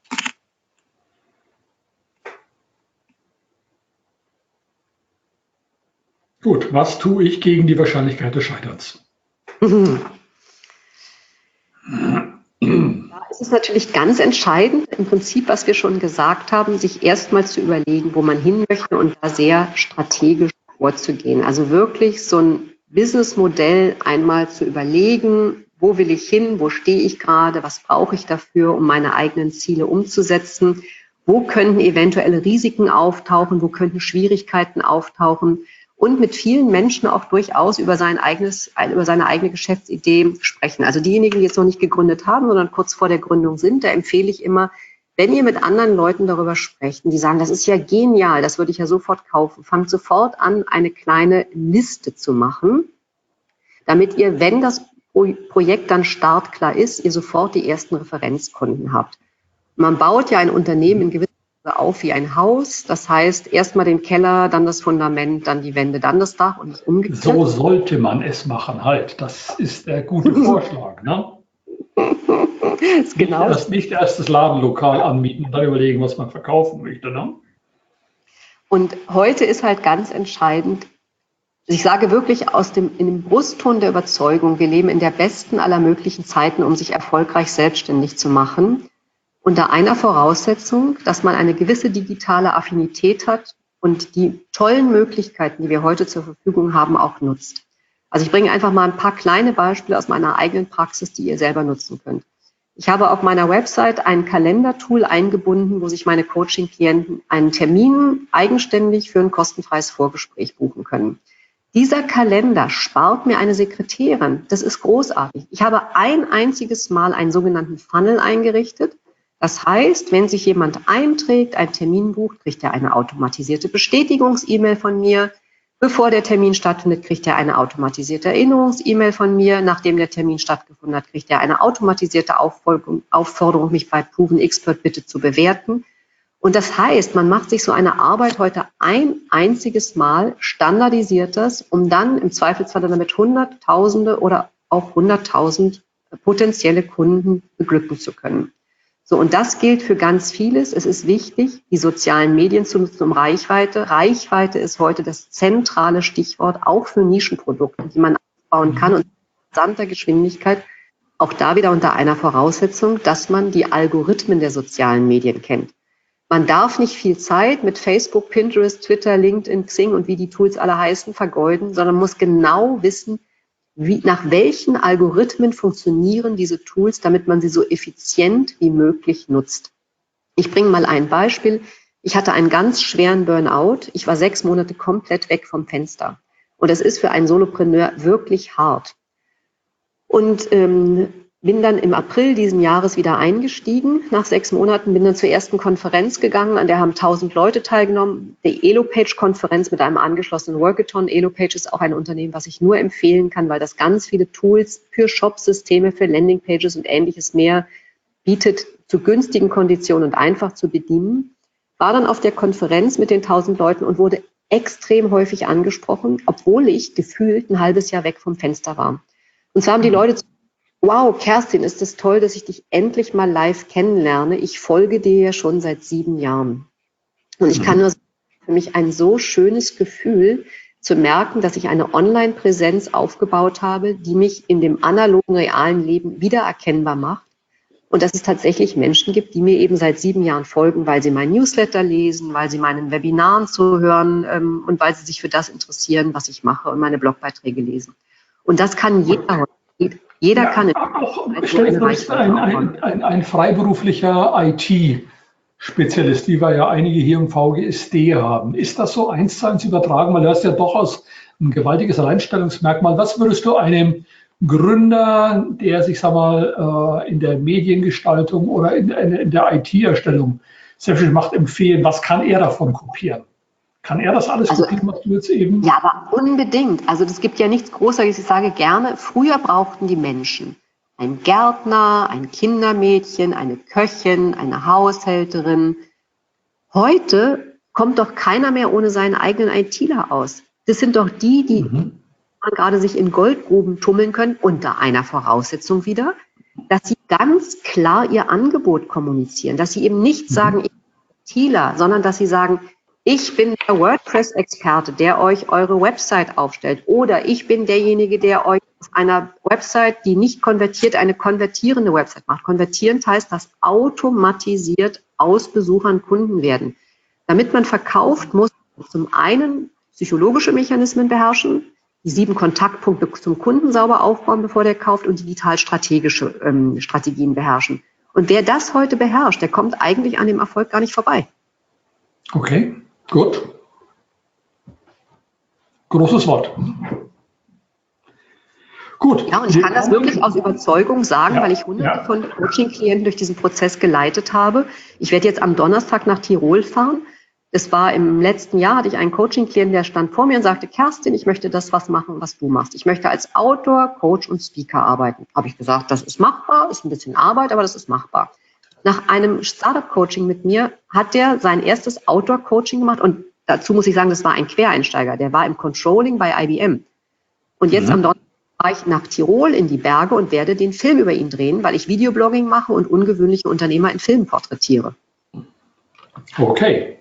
Gut, was tue ich gegen die Wahrscheinlichkeit des Scheiterns? Da ist es natürlich ganz entscheidend, im Prinzip, was wir schon gesagt haben, sich erstmal zu überlegen, wo man hin möchte und da sehr strategisch vorzugehen. Also wirklich so ein Businessmodell einmal zu überlegen, wo will ich hin, wo stehe ich gerade, was brauche ich dafür, um meine eigenen Ziele umzusetzen, wo könnten eventuelle Risiken auftauchen, wo könnten Schwierigkeiten auftauchen. Und mit vielen Menschen auch durchaus über sein eigenes, über seine eigene Geschäftsidee sprechen. Also diejenigen, die jetzt noch nicht gegründet haben, sondern kurz vor der Gründung sind, da empfehle ich immer, wenn ihr mit anderen Leuten darüber sprecht, die sagen, das ist ja genial, das würde ich ja sofort kaufen, fangt sofort an, eine kleine Liste zu machen, damit ihr, wenn das Projekt dann startklar ist, ihr sofort die ersten Referenzkunden habt. Man baut ja ein Unternehmen in gewisser auf wie ein Haus. Das heißt, erstmal den Keller, dann das Fundament, dann die Wände, dann das Dach und nicht umgekehrt. So sollte man es machen, halt. Das ist der gute Vorschlag. Ne? Das genau. Nicht, erst, nicht erst das Ladenlokal anmieten und dann überlegen, was man verkaufen möchte. Ne? Und heute ist halt ganz entscheidend, ich sage wirklich aus dem, in dem Brustton der Überzeugung, wir leben in der besten aller möglichen Zeiten, um sich erfolgreich selbstständig zu machen. Unter einer Voraussetzung, dass man eine gewisse digitale Affinität hat und die tollen Möglichkeiten, die wir heute zur Verfügung haben, auch nutzt. Also ich bringe einfach mal ein paar kleine Beispiele aus meiner eigenen Praxis, die ihr selber nutzen könnt. Ich habe auf meiner Website ein Kalendertool eingebunden, wo sich meine Coaching-Klienten einen Termin eigenständig für ein kostenfreies Vorgespräch buchen können. Dieser Kalender spart mir eine Sekretärin. Das ist großartig. Ich habe ein einziges Mal einen sogenannten Funnel eingerichtet. Das heißt, wenn sich jemand einträgt, einen Termin bucht, kriegt er eine automatisierte Bestätigungs-E-Mail von mir. Bevor der Termin stattfindet, kriegt er eine automatisierte Erinnerungs-E-Mail von mir. Nachdem der Termin stattgefunden hat, kriegt er eine automatisierte Aufforderung, mich bei Proven Expert bitte zu bewerten. Und das heißt, man macht sich so eine Arbeit heute ein einziges Mal, standardisiert das, um dann im Zweifelsfall damit Hunderttausende oder auch Hunderttausend potenzielle Kunden beglücken zu können. So, und das gilt für ganz vieles. Es ist wichtig, die sozialen Medien zu nutzen, um Reichweite. Reichweite ist heute das zentrale Stichwort, auch für Nischenprodukte, die man aufbauen kann und mit rasanter Geschwindigkeit. Auch da wieder unter einer Voraussetzung, dass man die Algorithmen der sozialen Medien kennt. Man darf nicht viel Zeit mit Facebook, Pinterest, Twitter, LinkedIn, Xing und wie die Tools alle heißen, vergeuden, sondern muss genau wissen, Wie, nach welchen Algorithmen funktionieren diese Tools, damit man sie so effizient wie möglich nutzt. Ich bringe mal ein Beispiel. Ich hatte einen ganz schweren Burnout. Ich war sechs Monate komplett weg vom Fenster. Und das ist für einen Solopreneur wirklich hart. Und ähm, bin dann im April diesen Jahres wieder eingestiegen. Nach sechs Monaten bin dann zur ersten Konferenz gegangen, an der haben tausend Leute teilgenommen. Die Elopage-Konferenz mit einem angeschlossenen Workathon. Elopage ist auch ein Unternehmen, was ich nur empfehlen kann, weil das ganz viele Tools für Shop-Systeme, für Landingpages und Ähnliches mehr bietet, zu günstigen Konditionen und einfach zu bedienen. War dann auf der Konferenz mit den tausend Leuten und wurde extrem häufig angesprochen, obwohl ich gefühlt ein halbes Jahr weg vom Fenster war. Und zwar haben die Leute zu wow, Kerstin, ist es toll, dass ich dich endlich mal live kennenlerne. Ich folge dir ja schon seit sieben Jahren. Und ich kann nur sagen, für mich ein so schönes Gefühl zu merken, dass ich eine Online-Präsenz aufgebaut habe, die mich in dem analogen, realen Leben wiedererkennbar macht. Und dass es tatsächlich Menschen gibt, die mir eben seit sieben Jahren folgen, weil sie mein Newsletter lesen, weil sie meinen Webinaren zuhören ähm, und weil sie sich für das interessieren, was ich mache und meine Blogbeiträge lesen. Und das kann jeder heute. Jeder ja, kann auch, stell dir vor, ein, ein, ein, ein freiberuflicher I T-Spezialist, wie wir ja einige hier im V G S D haben. Ist das so eins zu eins übertragen? Weil du hast ja durchaus ein gewaltiges Alleinstellungsmerkmal. Was würdest du einem Gründer, der sich, sag mal, in der Mediengestaltung oder in, in der I T-Erstellung selbstständig macht, empfehlen? Was kann er davon kopieren? Kann er das alles also, kopieren, was du jetzt eben? Ja, aber unbedingt. Also das gibt ja nichts Großartiges. Ich sage gerne, früher brauchten die Menschen einen Gärtner, ein Kindermädchen, eine Köchin, eine Haushälterin. Heute kommt doch keiner mehr ohne seinen eigenen ITler aus. Das sind doch die, die mhm. gerade sich in Goldgruben tummeln können, unter einer Voraussetzung wieder, dass sie ganz klar ihr Angebot kommunizieren, dass sie eben nicht mhm. sagen, ich bin ITler, sondern dass sie sagen, ich bin der WordPress-Experte, der euch eure Website aufstellt. Oder ich bin derjenige, der euch auf einer Website, die nicht konvertiert, eine konvertierende Website macht. Konvertierend heißt, dass automatisiert aus Besuchern Kunden werden. Damit man verkauft, muss man zum einen psychologische Mechanismen beherrschen, die sieben Kontaktpunkte zum Kunden sauber aufbauen, bevor der kauft, und digital-strategische ähm, Strategien beherrschen. Und wer das heute beherrscht, der kommt eigentlich an dem Erfolg gar nicht vorbei. Okay. Gut. Großes Wort. Gut. Ja, und ich kann das wirklich aus Überzeugung sagen, ja, weil ich hunderte ja. von Coaching-Klienten durch diesen Prozess geleitet habe. Ich werde jetzt am Donnerstag nach Tirol fahren. Es war im letzten Jahr, hatte ich einen Coaching-Klienten, der stand vor mir und sagte, Kerstin, ich möchte das was machen, was du machst. Ich möchte als Autor, Coach und Speaker arbeiten. Habe ich gesagt, das ist machbar, ist ein bisschen Arbeit, aber das ist machbar. Nach einem Startup-Coaching mit mir hat der sein erstes Outdoor-Coaching gemacht und dazu muss ich sagen, das war ein Quereinsteiger. Der war im Controlling bei I B M. Und jetzt mhm. am Donnerstag fahre ich nach Tirol in die Berge und werde den Film über ihn drehen, weil ich Videoblogging mache und ungewöhnliche Unternehmer in Filmen porträtiere. Okay.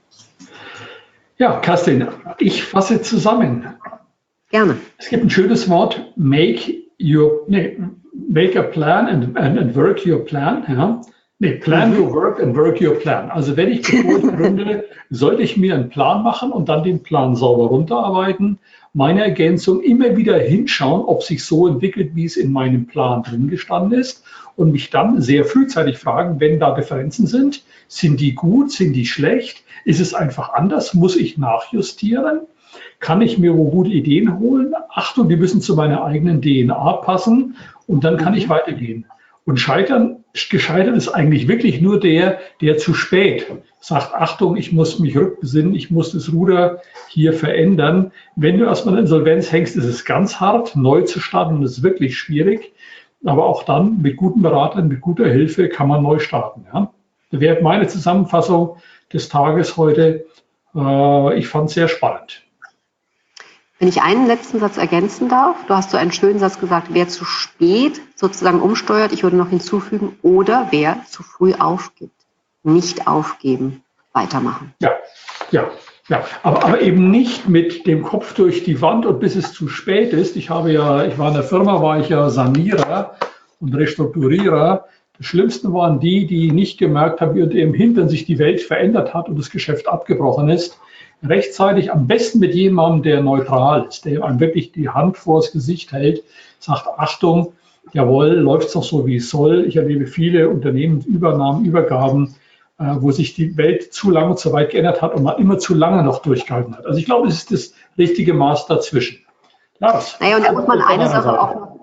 Ja, Kerstin, ich fasse zusammen. Gerne. Es gibt ein schönes Wort, make your, nee, make a plan and, and, and work your plan. Ja. Nee, plan your work and work your plan. Also wenn ich, bevor ich gründe, sollte ich mir einen Plan machen und dann den Plan sauber runterarbeiten. Meine Ergänzung, immer wieder hinschauen, ob sich so entwickelt, wie es in meinem Plan drin gestanden ist, und mich dann sehr frühzeitig fragen, wenn da Differenzen sind, sind die gut, sind die schlecht, ist es einfach anders, muss ich nachjustieren, kann ich mir wo gute Ideen holen, Achtung, die müssen zu meiner eigenen D N A passen, und dann kann ich weitergehen. Und scheitern, gescheitert ist eigentlich wirklich nur der, der zu spät sagt, Achtung, ich muss mich rückbesinnen, ich muss das Ruder hier verändern. Wenn du erstmal in Insolvenz hängst, ist es ganz hart, neu zu starten, und es ist wirklich schwierig. Aber auch dann mit guten Beratern, mit guter Hilfe kann man neu starten. Ja? Das wäre meine Zusammenfassung des Tages heute. Äh, ich fand es sehr spannend. Wenn ich einen letzten Satz ergänzen darf, du hast so einen schönen Satz gesagt, wer zu spät sozusagen umsteuert, ich würde noch hinzufügen, oder wer zu früh aufgibt. Nicht aufgeben, weitermachen. Ja, ja, ja, aber, aber eben nicht mit dem Kopf durch die Wand und bis es zu spät ist. Ich habe ja, ich war in der Firma, war ich ja Sanierer und Restrukturierer. Das Schlimmste waren die, die nicht gemerkt haben, wie unter ihrem Hintern sich die Welt verändert hat und das Geschäft abgebrochen ist. Rechtzeitig, am besten mit jemandem, der neutral ist, der einem wirklich die Hand vors Gesicht hält, sagt, Achtung, jawohl, läuft es doch so, wie es soll. Ich erlebe viele Unternehmensübernahmen, Übergaben, äh, wo sich die Welt zu lange, zu weit geändert hat und man immer zu lange noch durchgehalten hat. Also ich glaube, es ist das richtige Maß dazwischen. Lars, naja, und da muss man eine Sache auch noch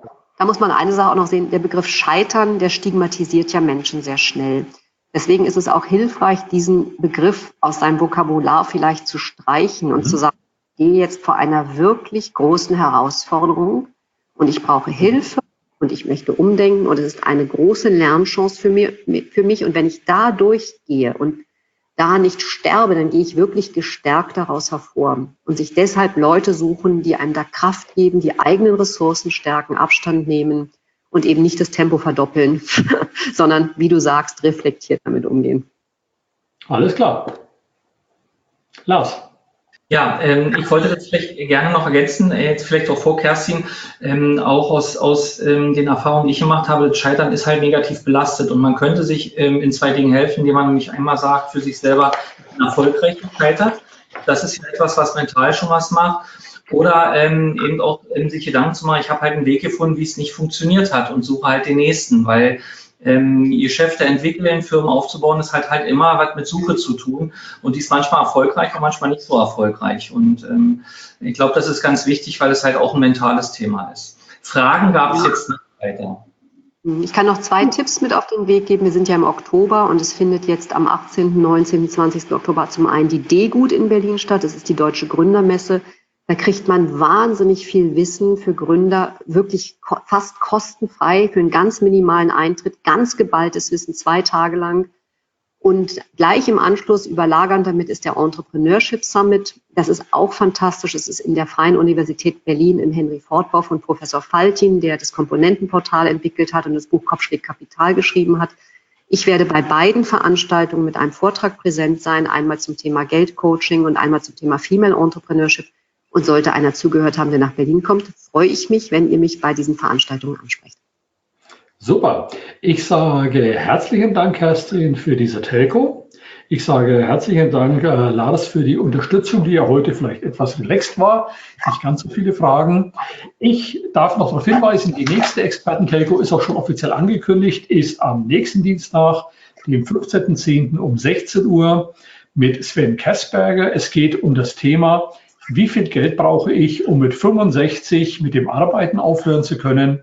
da muss man eine Sache auch noch sehen, der Begriff Scheitern, der stigmatisiert ja Menschen sehr schnell. Deswegen ist es auch hilfreich, diesen Begriff aus seinem Vokabular vielleicht zu streichen und mhm. zu sagen, ich gehe jetzt vor einer wirklich großen Herausforderung und ich brauche Hilfe und ich möchte umdenken und es ist eine große Lernchance für mich, für mich. Und wenn ich da durchgehe und da nicht sterbe, dann gehe ich wirklich gestärkt daraus hervor. Und sich deshalb Leute suchen, die einem da Kraft geben, die eigenen Ressourcen stärken, Abstand nehmen und eben nicht das Tempo verdoppeln, sondern, wie du sagst, reflektiert damit umgehen. Alles klar. Lars. Ja, ähm, ich wollte das vielleicht gerne noch ergänzen, äh, jetzt vielleicht auch vor Kerstin, ähm, auch aus, aus ähm, den Erfahrungen, die ich gemacht habe, das Scheitern ist halt negativ belastet und man könnte sich ähm, in zwei Dingen helfen, indem man nämlich einmal sagt für sich selber, ich bin erfolgreich gescheitert. Das ist ja etwas, was mental schon was macht. Oder ähm, eben auch ähm, sich Gedanken zu machen, ich habe halt einen Weg gefunden, wie es nicht funktioniert hat und suche halt den nächsten, weil ähm, Geschäfte entwickeln, Firmen aufzubauen, ist halt halt immer was mit Suche zu tun und die ist manchmal erfolgreich und manchmal nicht so erfolgreich und ähm, ich glaube, das ist ganz wichtig, weil es halt auch ein mentales Thema ist. Fragen gab es jetzt nicht weiter. Ich kann noch zwei Tipps mit auf den Weg geben. Wir sind ja im Oktober und es findet jetzt am achtzehnten, neunzehnten, zwanzigsten Oktober zum einen die D-Gut in Berlin statt. Das ist die Deutsche Gründermesse. Da kriegt man wahnsinnig viel Wissen für Gründer, wirklich ko- fast kostenfrei, für einen ganz minimalen Eintritt, ganz geballtes Wissen, zwei Tage lang. Und gleich im Anschluss überlagernd damit ist der Entrepreneurship Summit. Das ist auch fantastisch. Es ist in der Freien Universität Berlin im Henry-Ford-Bau von Professor Faltin, der das Komponentenportal entwickelt hat und das Buch Kopf schlägt Kapital geschrieben hat. Ich werde bei beiden Veranstaltungen mit einem Vortrag präsent sein, einmal zum Thema Geldcoaching und einmal zum Thema Female Entrepreneurship. Und sollte einer zugehört haben, der nach Berlin kommt, freue ich mich, wenn ihr mich bei diesen Veranstaltungen ansprecht. Super. Ich sage herzlichen Dank, Kerstin, für diese Telco. Ich sage herzlichen Dank, äh, Lars, für die Unterstützung, die ja heute vielleicht etwas relaxed war. Nicht ganz so viele Fragen. Ich darf noch darauf hinweisen, die nächste Experten-Telco ist auch schon offiziell angekündigt, ist am nächsten Dienstag, dem fünfzehnten zehnten um sechzehn Uhr mit Sven Kessberger. Es geht um das Thema, wie viel Geld brauche ich, um mit fünfundsechzig mit dem Arbeiten aufhören zu können?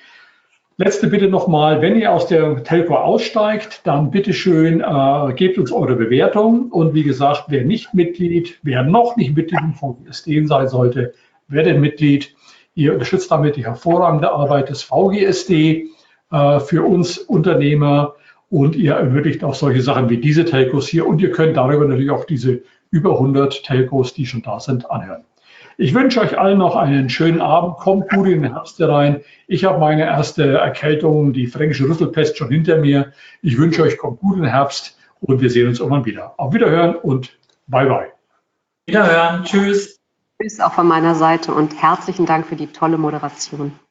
Letzte Bitte nochmal, wenn ihr aus der Telco aussteigt, dann bitteschön äh, gebt uns eure Bewertung. Und wie gesagt, wer nicht Mitglied, wer noch nicht Mitglied im V G S D sein sollte, werdet Mitglied. Ihr unterstützt damit die hervorragende Arbeit des V G S D äh, für uns Unternehmer und ihr ermöglicht auch solche Sachen wie diese Telcos hier. Und ihr könnt darüber natürlich auch diese über hundert Telcos, die schon da sind, anhören. Ich wünsche euch allen noch einen schönen Abend. Kommt gut in den Herbst herein. Ich habe meine erste Erkältung, die fränkische Rüsselpest, schon hinter mir. Ich wünsche euch, kommt gut in den Herbst und wir sehen uns irgendwann wieder. Auf Wiederhören und bye bye. Wiederhören. Tschüss. Tschüss auch von meiner Seite und herzlichen Dank für die tolle Moderation.